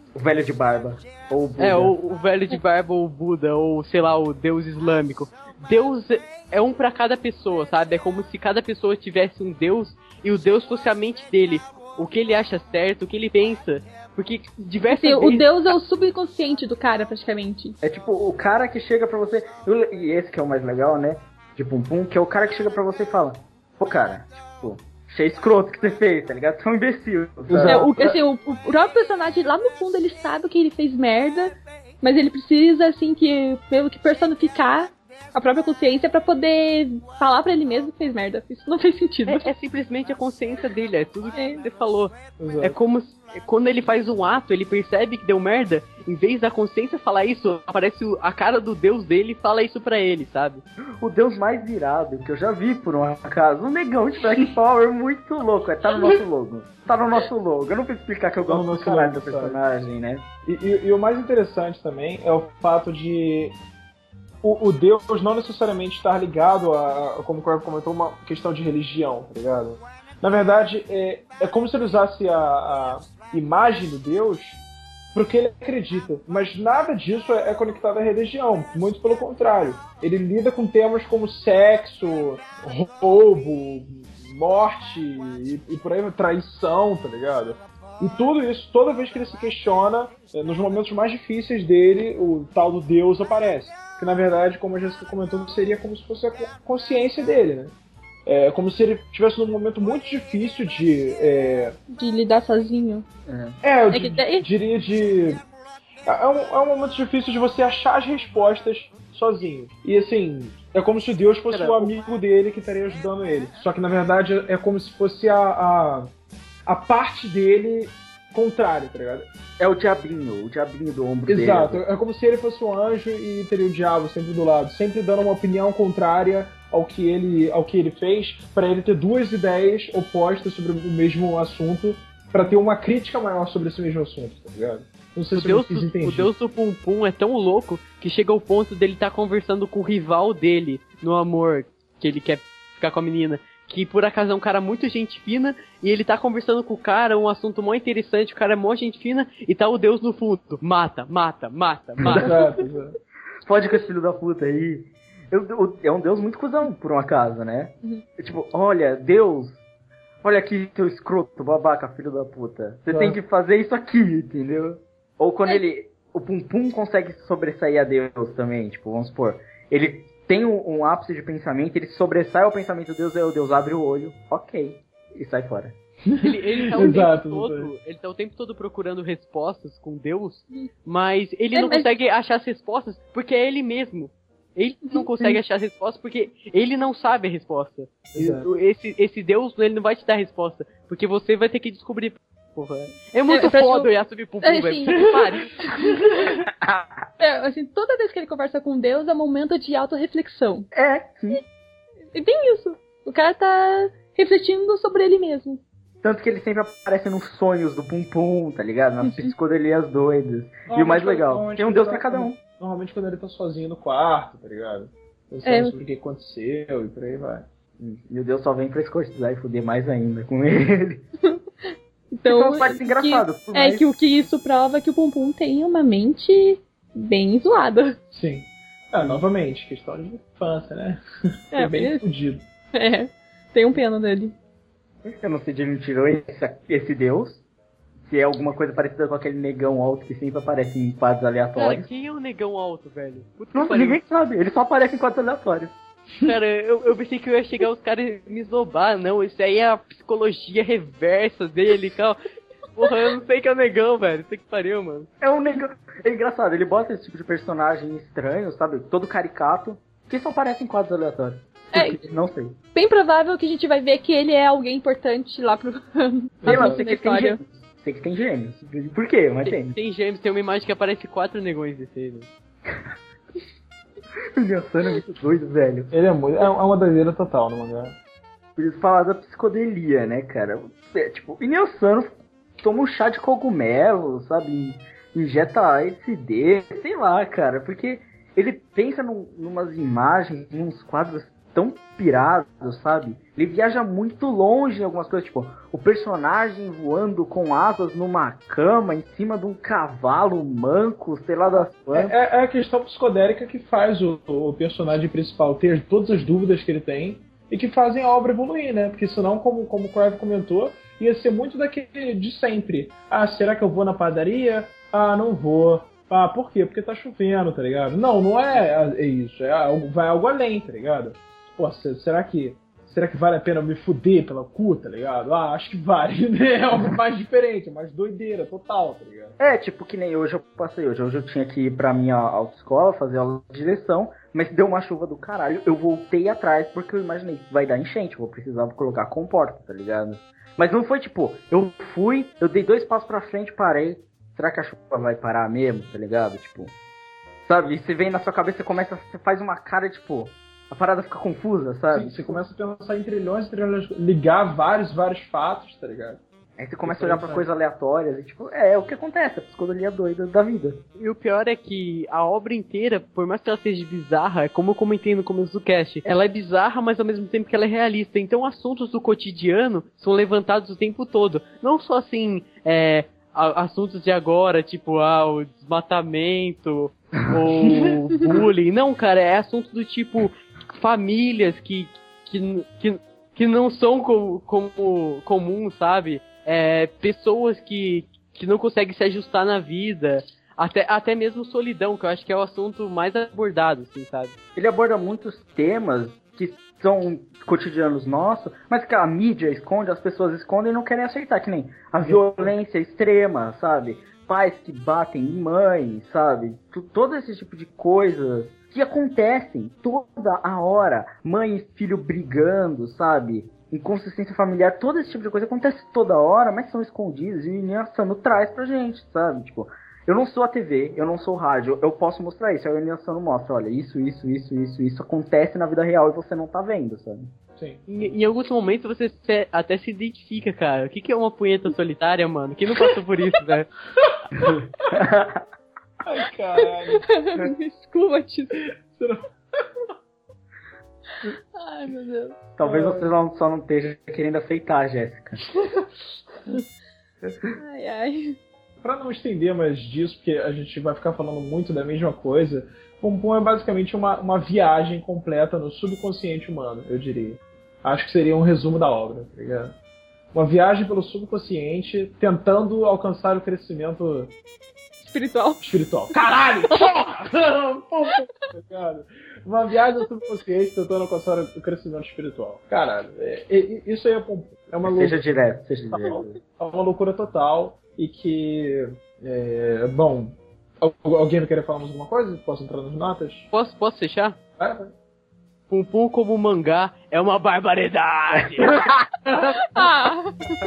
O velho de barba. Ou o Buda. É, o, o velho de barba, ou o Buda, ou sei lá, o Deus islâmico. Deus é um pra cada pessoa, sabe? É como se cada pessoa tivesse um Deus e o Deus fosse a mente dele. O que ele acha certo, o que ele pensa. Porque diversas Assim, vezes... o Deus é o subconsciente do cara, praticamente. É tipo, o cara que chega pra você... E esse que é o mais legal, né? De Pum Pum, que é o cara que chega pra você e fala... Pô, cara, tipo... Achei escroto que você fez, tá ligado? Você é um imbecil. É, o, assim, o, o próprio personagem, lá no fundo, ele sabe que ele fez merda, mas ele precisa, assim, que meio que personificar a própria consciência pra poder falar pra ele mesmo que fez merda. Isso não fez sentido. É, é simplesmente a consciência dele, é tudo que você falou. Exato. É como se, quando ele faz um ato, ele percebe que deu merda, em vez da consciência falar isso, aparece o- a cara do Deus dele e fala isso pra ele, sabe? O Deus mais virado que eu já vi, por um acaso. Um negão de Black Power muito louco. É, tá no nosso logo. Tá no nosso logo. Eu não preciso explicar que eu Tá no gosto do nosso caralho do logo, sabe? personagem, né? E, e- e o mais interessante também é o fato de o, o Deus não necessariamente estar ligado a, a, como o Crave comentou, uma questão de religião, tá ligado? Na verdade, é, é como se ele usasse a, a imagem do Deus pro que ele acredita. Mas nada disso é, é conectado à religião, muito pelo contrário. Ele lida com temas como sexo, roubo, morte e, e por aí vai, traição, tá ligado? E tudo isso, toda vez que ele se questiona, eh, nos momentos mais difíceis dele, o tal do Deus aparece. Que na verdade, como a Jessica comentou, seria como se fosse a co- consciência dele, né? É como se ele estivesse num momento muito difícil de. É, De lidar sozinho. é eu É que daí- di- diria de. É um, é um momento difícil de você achar as respostas sozinho. E assim, é como se Deus fosse Cara, o o- amigo dele que estaria ajudando ele. Só que na verdade é como se fosse a, a, a parte dele contrária, tá ligado? É o diabinho, o diabinho do ombro Exato, dele. é como se ele fosse um anjo e teria o diabo sempre do lado, sempre dando uma opinião contrária ao que ele, ao que ele fez, pra ele ter duas ideias opostas sobre o mesmo assunto, pra ter uma crítica maior sobre esse mesmo assunto, tá ligado? Não sei O se eu Deus, fiz do, entender. o Deus do Pum Pum é tão louco que chega ao ponto dele estar conversando com o rival dele no amor, que ele quer ficar com a menina. Que por acaso é um cara muito gente fina, e ele tá conversando com o cara, um assunto mó interessante, o cara é mó gente fina, e tá o Deus no fundo. Mata, mata, mata, mata. Exato, exato. Pode com esse filho da puta aí. Eu- eu- é um Deus muito cuzão, por um acaso, né? Uhum. É tipo, olha, Deus, olha aqui, teu escroto, babaca, filho da puta. Você Ah. tem que fazer isso aqui, entendeu? Ou quando É. ele. O Pum Pum consegue sobressair a Deus também, tipo, vamos supor. Ele tem um, um ápice de pensamento, ele sobressai ao pensamento de Deus, aí o Deus abre o olho, ok, e sai fora. Ele, ele, tá o Exato, tempo todo, exato. ele tá o tempo todo procurando respostas com Deus, mas ele É, não mas- consegue achar as respostas porque é ele mesmo. Ele não consegue achar as respostas porque ele não sabe a resposta. Exato. Esse, esse Deus, ele não vai te dar a resposta, porque você vai ter que descobrir. Porra. É muito É, pra foda tipo- o Yasubi Pum É, Pum, velho. sim. Puta que pariu. É, assim, toda vez que ele conversa com Deus é um momento de autorreflexão. É, sim. E tem isso. O cara tá refletindo sobre ele mesmo. Tanto que ele sempre aparece nos sonhos do Pum Pum, tá ligado? Nas psicodelias doidas. E o mais Normalmente, legal, normalmente, tem um quando Deus ele pra tá- cada um. Normalmente quando ele tá sozinho no quarto, tá ligado? Pensando É. sobre o que aconteceu e por aí vai. E o Deus só vem pra escortizar e fuder mais ainda com ele. Então, São as partes que- engraçadas. por É mais- que o que isso prova é que o Pum Pum tem uma mente bem zoada. Sim. Ah, novamente, questão de infância, né? É, Foi bem mas- fudido. É, tem um pena dele. Eu não sei de onde ele tirou esse, esse Deus. Se é alguma coisa parecida com aquele negão alto que sempre aparece em quadros Cara, aleatórios. quem é o negão alto, velho? Puta que Nossa, pariu. ninguém sabe. Ele só aparece em quadros aleatórios. Cara, eu, eu pensei que eu ia chegar os caras me zobar, não. Isso aí é a psicologia reversa dele, cara. Porra, eu não sei que é o negão, velho. Isso que pariu, mano. É um negão. É engraçado, ele bota esse tipo de personagem estranho, sabe? Todo caricato. Que só aparece em quadros aleatórios. É. Porque- Não sei. Bem provável que a gente vai ver que ele é alguém importante lá pro. Sei lá, lá sei na que tem história. gêmeos. Sei que tem gêmeos. Por quê? Mas Tem, tem. tem gêmeos, tem uma imagem que aparece quatro negões desse aí, velho. O Nilson é muito doido, velho. Ele é muito. É uma doideira total no mangá. Por isso falar da psicodelia, né, cara? É, tipo, o Nilson toma um chá de cogumelo, sabe? Injeta L S D, sei lá, cara. Porque ele pensa num, numas imagens, uns quadros tão pirado, sabe? Ele viaja muito longe em algumas coisas, tipo, o personagem voando com asas numa cama, em cima de um cavalo manco, sei lá das quantas. É, é a questão psicodélica que faz o, o personagem principal ter todas as dúvidas que ele tem e que fazem a obra evoluir, né? Porque senão, como, como o Crave comentou, ia ser muito daquele de sempre. Ah, será que eu vou na padaria? Ah, não vou. Ah, por quê? Porque tá chovendo, tá ligado? Não, não é, é isso. É algo, vai algo além, tá ligado? Pô, será que, será que vale a pena me fuder pela cu, tá ligado? Ah, acho que vale, né? É algo mais diferente, mais doideira, total, tá ligado? É, tipo que nem hoje eu passei hoje. Hoje eu tinha que ir pra minha autoescola, fazer aula de direção, mas deu uma chuva do caralho. Eu voltei atrás porque eu imaginei, vai dar enchente, vou precisar colocar comporta, tá ligado? Mas não foi tipo, eu fui, eu dei dois passos pra frente, parei. Será que a chuva vai parar mesmo, tá ligado? Tipo, sabe? E você vem na sua cabeça, você começa, você faz uma cara, tipo, a parada fica confusa, sabe? Sim, você começa a pensar em trilhões e trilhões, ligar vários, vários fatos, tá ligado? Aí você começa a olhar pra coisas aleatórias e tipo, é, é o que acontece, a psicologia doida da vida. E o pior é que a obra inteira, por mais que ela seja bizarra, é como eu comentei no começo do cast, ela é bizarra, mas ao mesmo tempo que ela é realista. Então assuntos do cotidiano são levantados o tempo todo. Não só assim, é... assuntos de agora, tipo, ah, o desmatamento, ou bullying. Não, cara, é assunto do tipo famílias que, que, que, que não são como, como comuns, sabe? É, pessoas que, que não conseguem se ajustar na vida. Até, até mesmo solidão, que eu acho que é o assunto mais abordado, assim, sabe? Ele aborda muitos temas que são cotidianos nossos, mas que a mídia esconde, as pessoas escondem e não querem aceitar, que nem a violência extrema, sabe? Pais que batem em mães, sabe? T- todo esse tipo de coisas que acontecem toda a hora. Mãe e filho brigando, sabe? Inconsistência familiar, todo esse tipo de coisa acontece toda hora, mas são escondidos e o Inhansano traz pra gente, sabe? Tipo, eu não sou a T V, eu não sou rádio, eu posso mostrar isso, aí o Inhansano mostra, olha, isso, isso, isso, isso, isso acontece na vida real e você não tá vendo, sabe? Sim. Em, em alguns momentos você se, até se identifica, cara. O que, que é uma punheta solitária, mano? Quem não passou por isso, né? Ai, caralho. Desculpa, tio. Ai, meu Deus. Talvez você não, só não esteja querendo aceitar, Jéssica. Ai, ai. Pra não estender mais disso, porque a gente vai ficar falando muito da mesma coisa, Pum Pum é basicamente uma, uma viagem completa no subconsciente humano, eu diria. Acho que seria um resumo da obra, tá ligado? Uma viagem pelo subconsciente, tentando alcançar o crescimento Espiritual. espiritual. Caralho! Porra! Porra, tá ligado? Uma viagem ao subconsciente tentando alcançar o crescimento espiritual. Caralho, é, é, isso aí é Pum Pum. É uma loucura. Seja direto, seja direto. É uma loucura total e que... É, bom... Alguém vai querer falar mais alguma coisa? Posso entrar nas notas? Posso, posso fechar? Vai, vai. Pum Pum como mangá é uma barbaridade. Ah.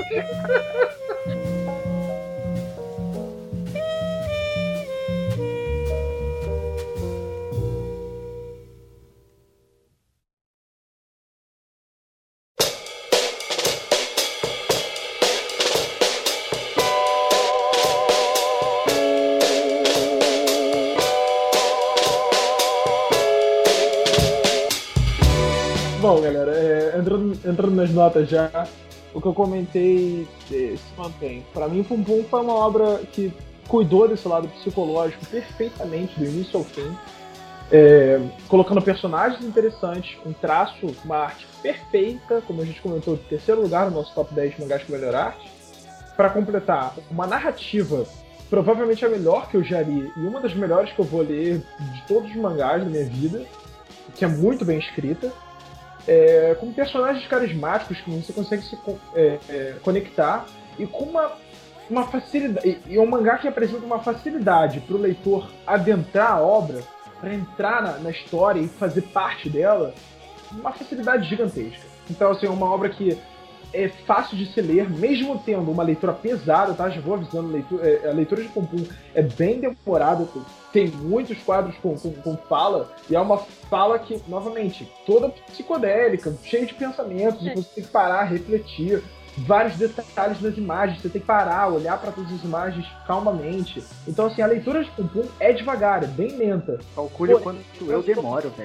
Bom, galera, é, entrando, entrando nas notas já, o que eu comentei é, se mantém. Pra mim, Pum Pum foi uma obra que cuidou desse lado psicológico perfeitamente, do início ao fim, é, colocando personagens interessantes, um traço, uma arte perfeita, como a gente comentou, de terceiro lugar no nosso top dez de mangás com melhor arte, para completar uma narrativa provavelmente a melhor que eu já li e uma das melhores que eu vou ler de todos os mangás da minha vida, que é muito bem escrita. É, com personagens carismáticos que você consegue se é, é, conectar e com uma, uma facilidade. E, e um mangá que apresenta uma facilidade para o leitor adentrar a obra, para entrar na, na história e fazer parte dela, uma facilidade gigantesca. Então, assim, é uma obra que é fácil de se ler, mesmo tendo uma leitura pesada, tá? Já vou avisando, a leitura, é, a leitura de Pum Pum é bem demorada, tem muitos quadros com, com, com fala, e é uma fala que, novamente, toda psicodélica, cheia de pensamentos, e você tem que parar, refletir, vários detalhes nas imagens, você tem que parar, olhar para todas as imagens calmamente. Então, assim, a leitura de Pum Pum é devagar, é bem lenta. Calcule o quanto eu demoro, velho.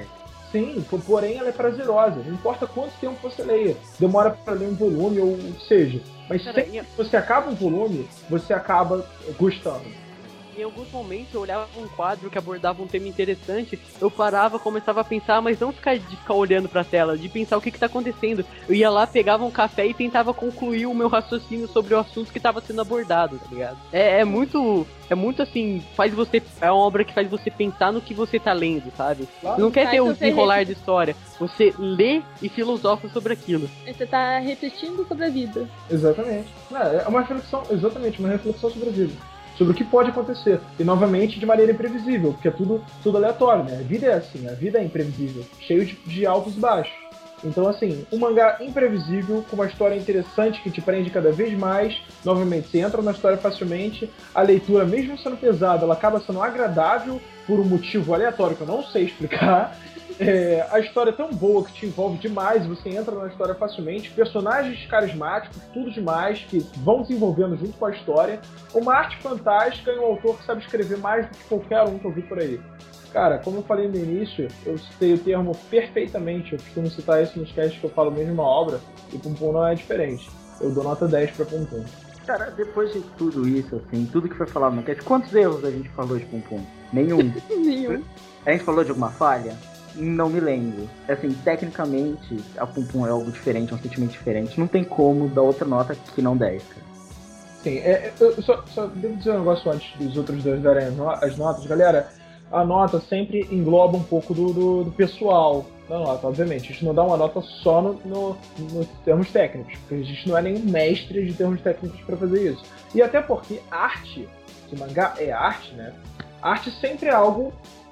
Sim, po- porém ela é prazerosa. Não importa quanto tempo você leia. Demora pra ler um volume ou o que seja. Mas Cara, sempre e- que você acaba um volume, você acaba gostando. Em alguns momentos eu olhava um quadro que abordava um tema interessante, eu parava, começava a pensar, mas não ficar, de ficar olhando pra tela, de pensar o que que tá acontecendo. Eu ia lá, pegava um café e tentava concluir o meu raciocínio sobre o assunto que tava sendo abordado, tá ligado? É, é muito, é muito assim, faz você, é uma obra que faz você pensar no que você tá lendo, sabe? Claro. Não quer Faz ter o você desenrolar refletir. de história, você lê e filosofa sobre aquilo. Você tá refletindo sobre a vida. Exatamente. É, é uma reflexão, exatamente, uma reflexão sobre a vida. Sobre o que pode acontecer. E, novamente, de maneira imprevisível, porque é tudo, tudo aleatório, né? A vida é assim, a vida é imprevisível, cheio de, de altos e baixos. Então, assim, um mangá imprevisível, com uma história interessante que te prende cada vez mais. Novamente, você entra na história facilmente, a leitura, mesmo sendo pesada, ela acaba sendo agradável por um motivo aleatório que eu não sei explicar. É, a história é tão boa que te envolve demais, você entra na história facilmente, personagens carismáticos, tudo demais, que vão desenvolvendo junto com a história, uma arte fantástica e um autor que sabe escrever mais do que qualquer um que eu vi por aí. Cara, como eu falei no início, eu citei o termo perfeitamente, eu costumo citar isso nos casts que eu falo mesmo uma obra, e Pum Pum não é diferente. Eu dou nota dez pra Pum Pum. Cara, depois de tudo isso, assim, tudo que foi falado no cast, quantos erros a gente falou de Pum Pum? Nenhum. Nenhum. A gente falou de alguma falha? Não me lembro. Assim, tecnicamente, a Pum Pum é algo diferente, é um sentimento diferente. Não tem como dar outra nota que não dez, cara. Sim, é, eu só, só devo dizer um negócio antes dos outros dois darem as no- as notas. Galera, a nota sempre engloba um pouco do, do, do pessoal da nota, obviamente. A gente não dá uma nota só no, no, nos termos técnicos, porque a gente não é nenhum mestre de termos técnicos para fazer isso. E até porque arte, se mangá é arte, né? Arte sempre é algo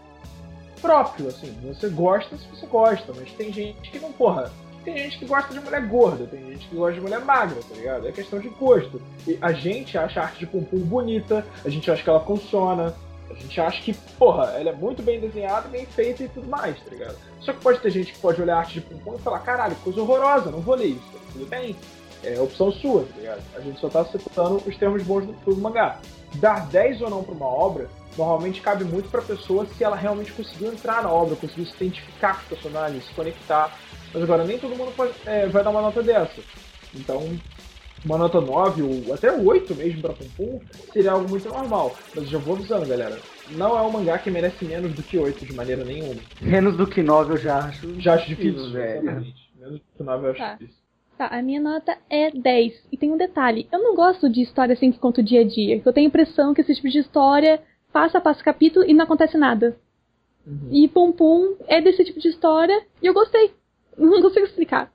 próprio, assim. Você gosta se você gosta, mas tem gente que não, porra. Tem gente que gosta de mulher gorda, tem gente que gosta de mulher magra, tá ligado? É questão de gosto. E a gente acha a arte de Pum Pum bonita, a gente acha que ela funciona, a gente acha que, porra, ela é muito bem desenhada, bem feita e tudo mais, tá ligado? Só que pode ter gente que pode olhar a arte de Pum Pum e falar, caralho, coisa horrorosa, não vou ler isso. Tudo bem, é opção sua, tá ligado? A gente só tá citando os termos bons do, do mangá. Dar dez ou não pra uma obra, normalmente cabe muito pra pessoa se ela realmente conseguiu entrar na obra, conseguiu se identificar com os personagens, se conectar. Mas agora, nem todo mundo pode, é, vai dar uma nota dessa. Então, uma nota nove ou até oito mesmo pra Pum Pum seria algo muito normal. Mas eu já vou avisando, galera. Não é um mangá que merece menos do que oito de maneira nenhuma. Menos do que nove eu já acho. Já acho difícil, velho. exatamente. Menos do que nove eu acho Tá. difícil. Tá, a minha nota é dez. E tem um detalhe. Eu não gosto de história assim que conta o dia a dia. Que eu tenho a impressão que esse tipo de história passa, passa capítulo e não acontece nada. Uhum. E Pum Pum é desse tipo de história e eu gostei. Não consigo explicar.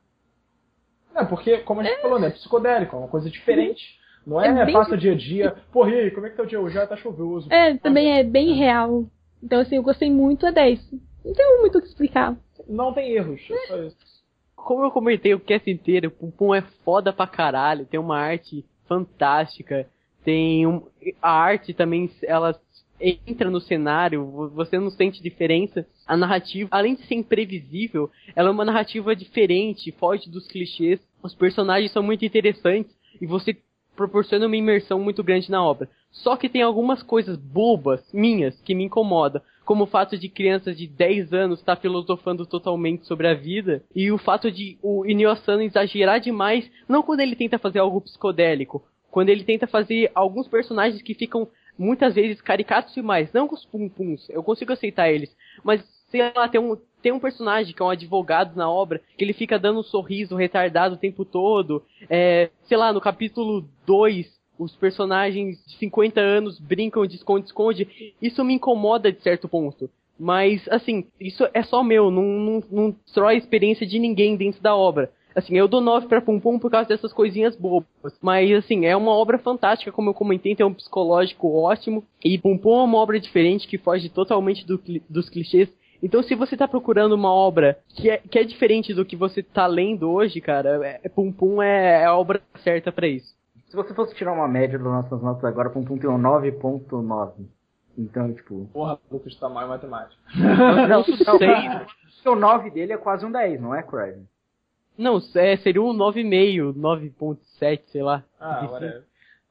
É, porque, como a gente falou, né? É psicodélico, é uma coisa diferente. Não é, É bem passa dia a dia. Porra, e aí, como é que tá o dia hoje? Já tá chuvoso. É, também é bem real. Então, assim, eu gostei muito, é dez. Não tem muito o que explicar. Não tem erros, é só isso. Como eu comentei o cast inteiro, o Pum Pum é foda pra caralho, tem uma arte fantástica, tem um, a arte também, ela entra no cenário, você não sente diferença. A narrativa, além de ser imprevisível, ela é uma narrativa diferente, foge dos clichês, os personagens são muito interessantes e você proporciona uma imersão muito grande na obra. Só que tem algumas coisas bobas, minhas, que me incomodam, como o fato de crianças de dez anos estar filosofando totalmente sobre a vida, e o fato de o Inyo Asano exagerar demais, não quando ele tenta fazer algo psicodélico, quando ele tenta fazer alguns personagens que ficam muitas vezes caricatos demais, não com os pum-pums, eu consigo aceitar eles, mas sei lá, tem um, tem um personagem que é um advogado na obra, que ele fica dando um sorriso retardado o tempo todo, é, sei lá, no capítulo dois, os personagens de cinquenta anos brincam de esconde-esconde, isso me incomoda de certo ponto. Mas, assim, isso é só meu, não, não, não destrói a experiência de ninguém dentro da obra. Assim, eu dou nove pra Pum Pum por causa dessas coisinhas bobas. Mas, assim, é uma obra fantástica, como eu comentei, tem um psicológico ótimo. E Pum Pum é uma obra diferente, que foge totalmente do, dos clichês. Então, se você tá procurando uma obra que é, que é diferente do que você tá lendo hoje, cara, é, Pum Pum é, é a obra certa pra isso. Se você fosse tirar uma média das nossas notas agora, Pum Pum tem um nove ponto nove. Então, tipo... Porra, Lucas tá mal em matemática. Não, não, sei. o nove dele é quase um dez, não é, Craig? Não, é, seria um nove vírgula cinco, nove ponto sete, sei lá. Ah, Enfim. whatever.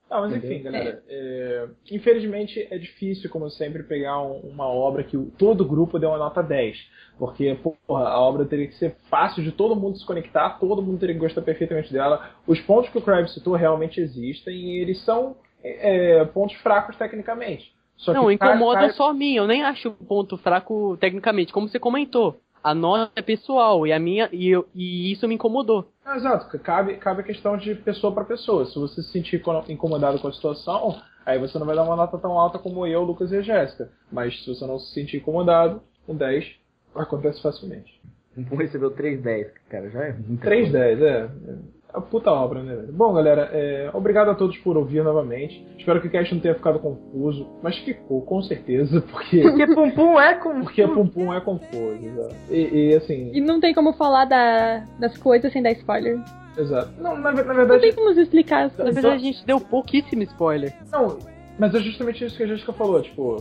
Não, mas enfim, galera, é, infelizmente é difícil, como sempre, pegar um- uma obra que o- todo grupo deu uma nota dez. Porque, porra, a obra teria que ser fácil de todo mundo se conectar, todo mundo teria que gostar perfeitamente dela. Os pontos que o Krabs citou realmente existem e eles são é, pontos fracos tecnicamente. Só Não, que incomoda cai- cai- só a mim, eu nem acho o ponto fraco tecnicamente, como você comentou. A nota é pessoal e a minha e, eu, e isso me incomodou. Não, exato, cabe, cabe a questão de pessoa para pessoa. Se você se sentir co- incomodado com a situação, aí você não vai dar uma nota tão alta como eu, Lucas e a Jéssica. Mas se você não se sentir incomodado, um dez acontece facilmente. Um Pum recebeu três dez, cara, já é muito. três dez, é. É uma puta obra, né, velho? Bom, galera, é, obrigado a todos por ouvir novamente. Espero que o cast não tenha ficado confuso, mas ficou, com certeza, porque... Porque Pum Pum é com... Porque Pum Pum é confuso, exato. E, e, assim... E não tem como falar da, das coisas sem dar spoiler. Exato. Não, na, na Não verdade... tem como explicar as Na coisas. verdade, a gente deu pouquíssimo spoiler. Não, mas é justamente isso que a Jéssica falou, tipo...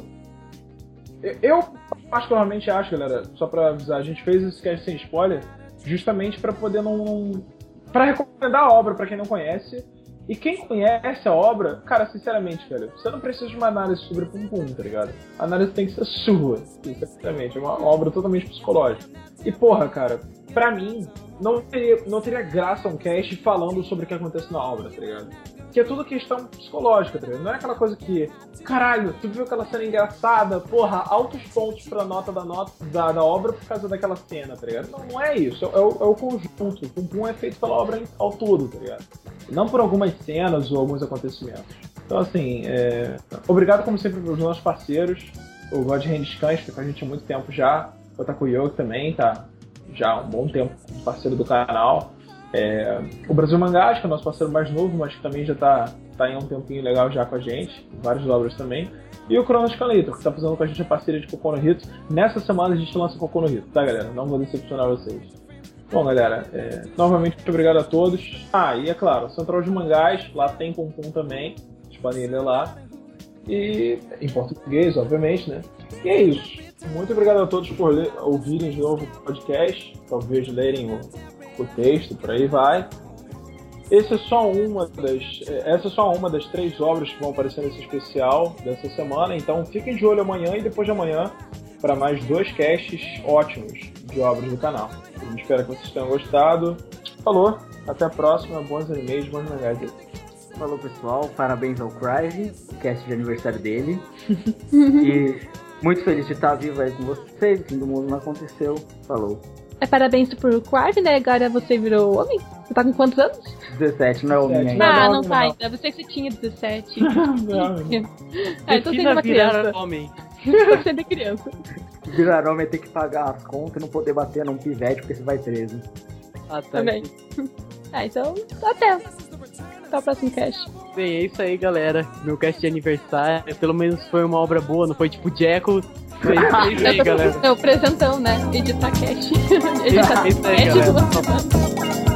eu- Eu, particularmente, acho, galera, só pra avisar, a gente fez esse cast sem spoiler justamente pra poder não... pra recomendar a obra pra quem não conhece. E quem conhece a obra, cara, sinceramente, velho, você não precisa de uma análise sobre Pum Pum, tá ligado? A análise tem que ser sua, sinceramente. É uma obra totalmente psicológica. E, porra, cara, pra mim, não teria, não teria graça um cast falando sobre o que acontece na obra, tá ligado? Que é tudo questão psicológica, tá ligado? Não é aquela coisa que, caralho, tu viu aquela cena engraçada, porra, altos pontos pra nota da nota da, da obra por causa daquela cena, tá ligado? Não, não é isso, é, o, é o conjunto. O Pum Pum é feito pela obra ao todo, tá ligado? Não por algumas cenas ou alguns acontecimentos. Então, assim, é... obrigado, como sempre, pros nossos parceiros. O God Hand Scans, que tá com a gente há muito tempo já. O Otaku Yogi também, tá já há um bom tempo parceiro do canal. É... O Brasil Mangás, que é o nosso parceiro mais novo, mas que também já tá, tá em um tempinho legal já com a gente. Várias obras também. E o Cronos Canator, que tá fazendo com a gente a parceria de Cocô no Hito. Nessa semana a gente lança Cocô no Hito, tá, galera? Não vou decepcionar vocês. Bom, galera, é, novamente muito obrigado a todos. Ah, e é claro, Central de Mangás, lá tem Pum Pum também, vocês podem ler lá. E em português, obviamente, né? E é isso. Muito obrigado a todos por ler, ouvirem de novo o podcast, talvez lerem o, o texto, por aí vai. Esse é só uma das, essa é só uma das três obras que vão aparecer nesse especial dessa semana, então fiquem de olho amanhã e depois de amanhã para mais dois casts ótimos de obras do canal. Eu espero que vocês tenham gostado. Falou, até a próxima, bons animes, bons mangás. Falou, pessoal, parabéns ao Crive, cast de aniversário dele. E muito feliz de estar vivo aí com vocês, o fim do mundo não aconteceu. Falou. É, parabéns pro Quark, né? Agora você virou homem. Você tá com quantos anos? dezessete, não é o minha dezessete. ainda. ah, não, não, não, tá não. ainda. Você que você tinha dezessete. Não, ah, então você Precisa ainda é uma virar criança. homem. Você ainda é criança. Virar homem é ter que pagar as contas e não poder bater num pivete porque você vai preso. Ah, tá. Também. Ah, então até. Até o próximo cast. Bem, é isso aí, galera. Meu cast de aniversário, pelo menos foi uma obra boa, não foi tipo Jekyll. É isso aí, galera. Não, presentão, né? Editar cast. Editar É isso aí, cast galera. de uma semana.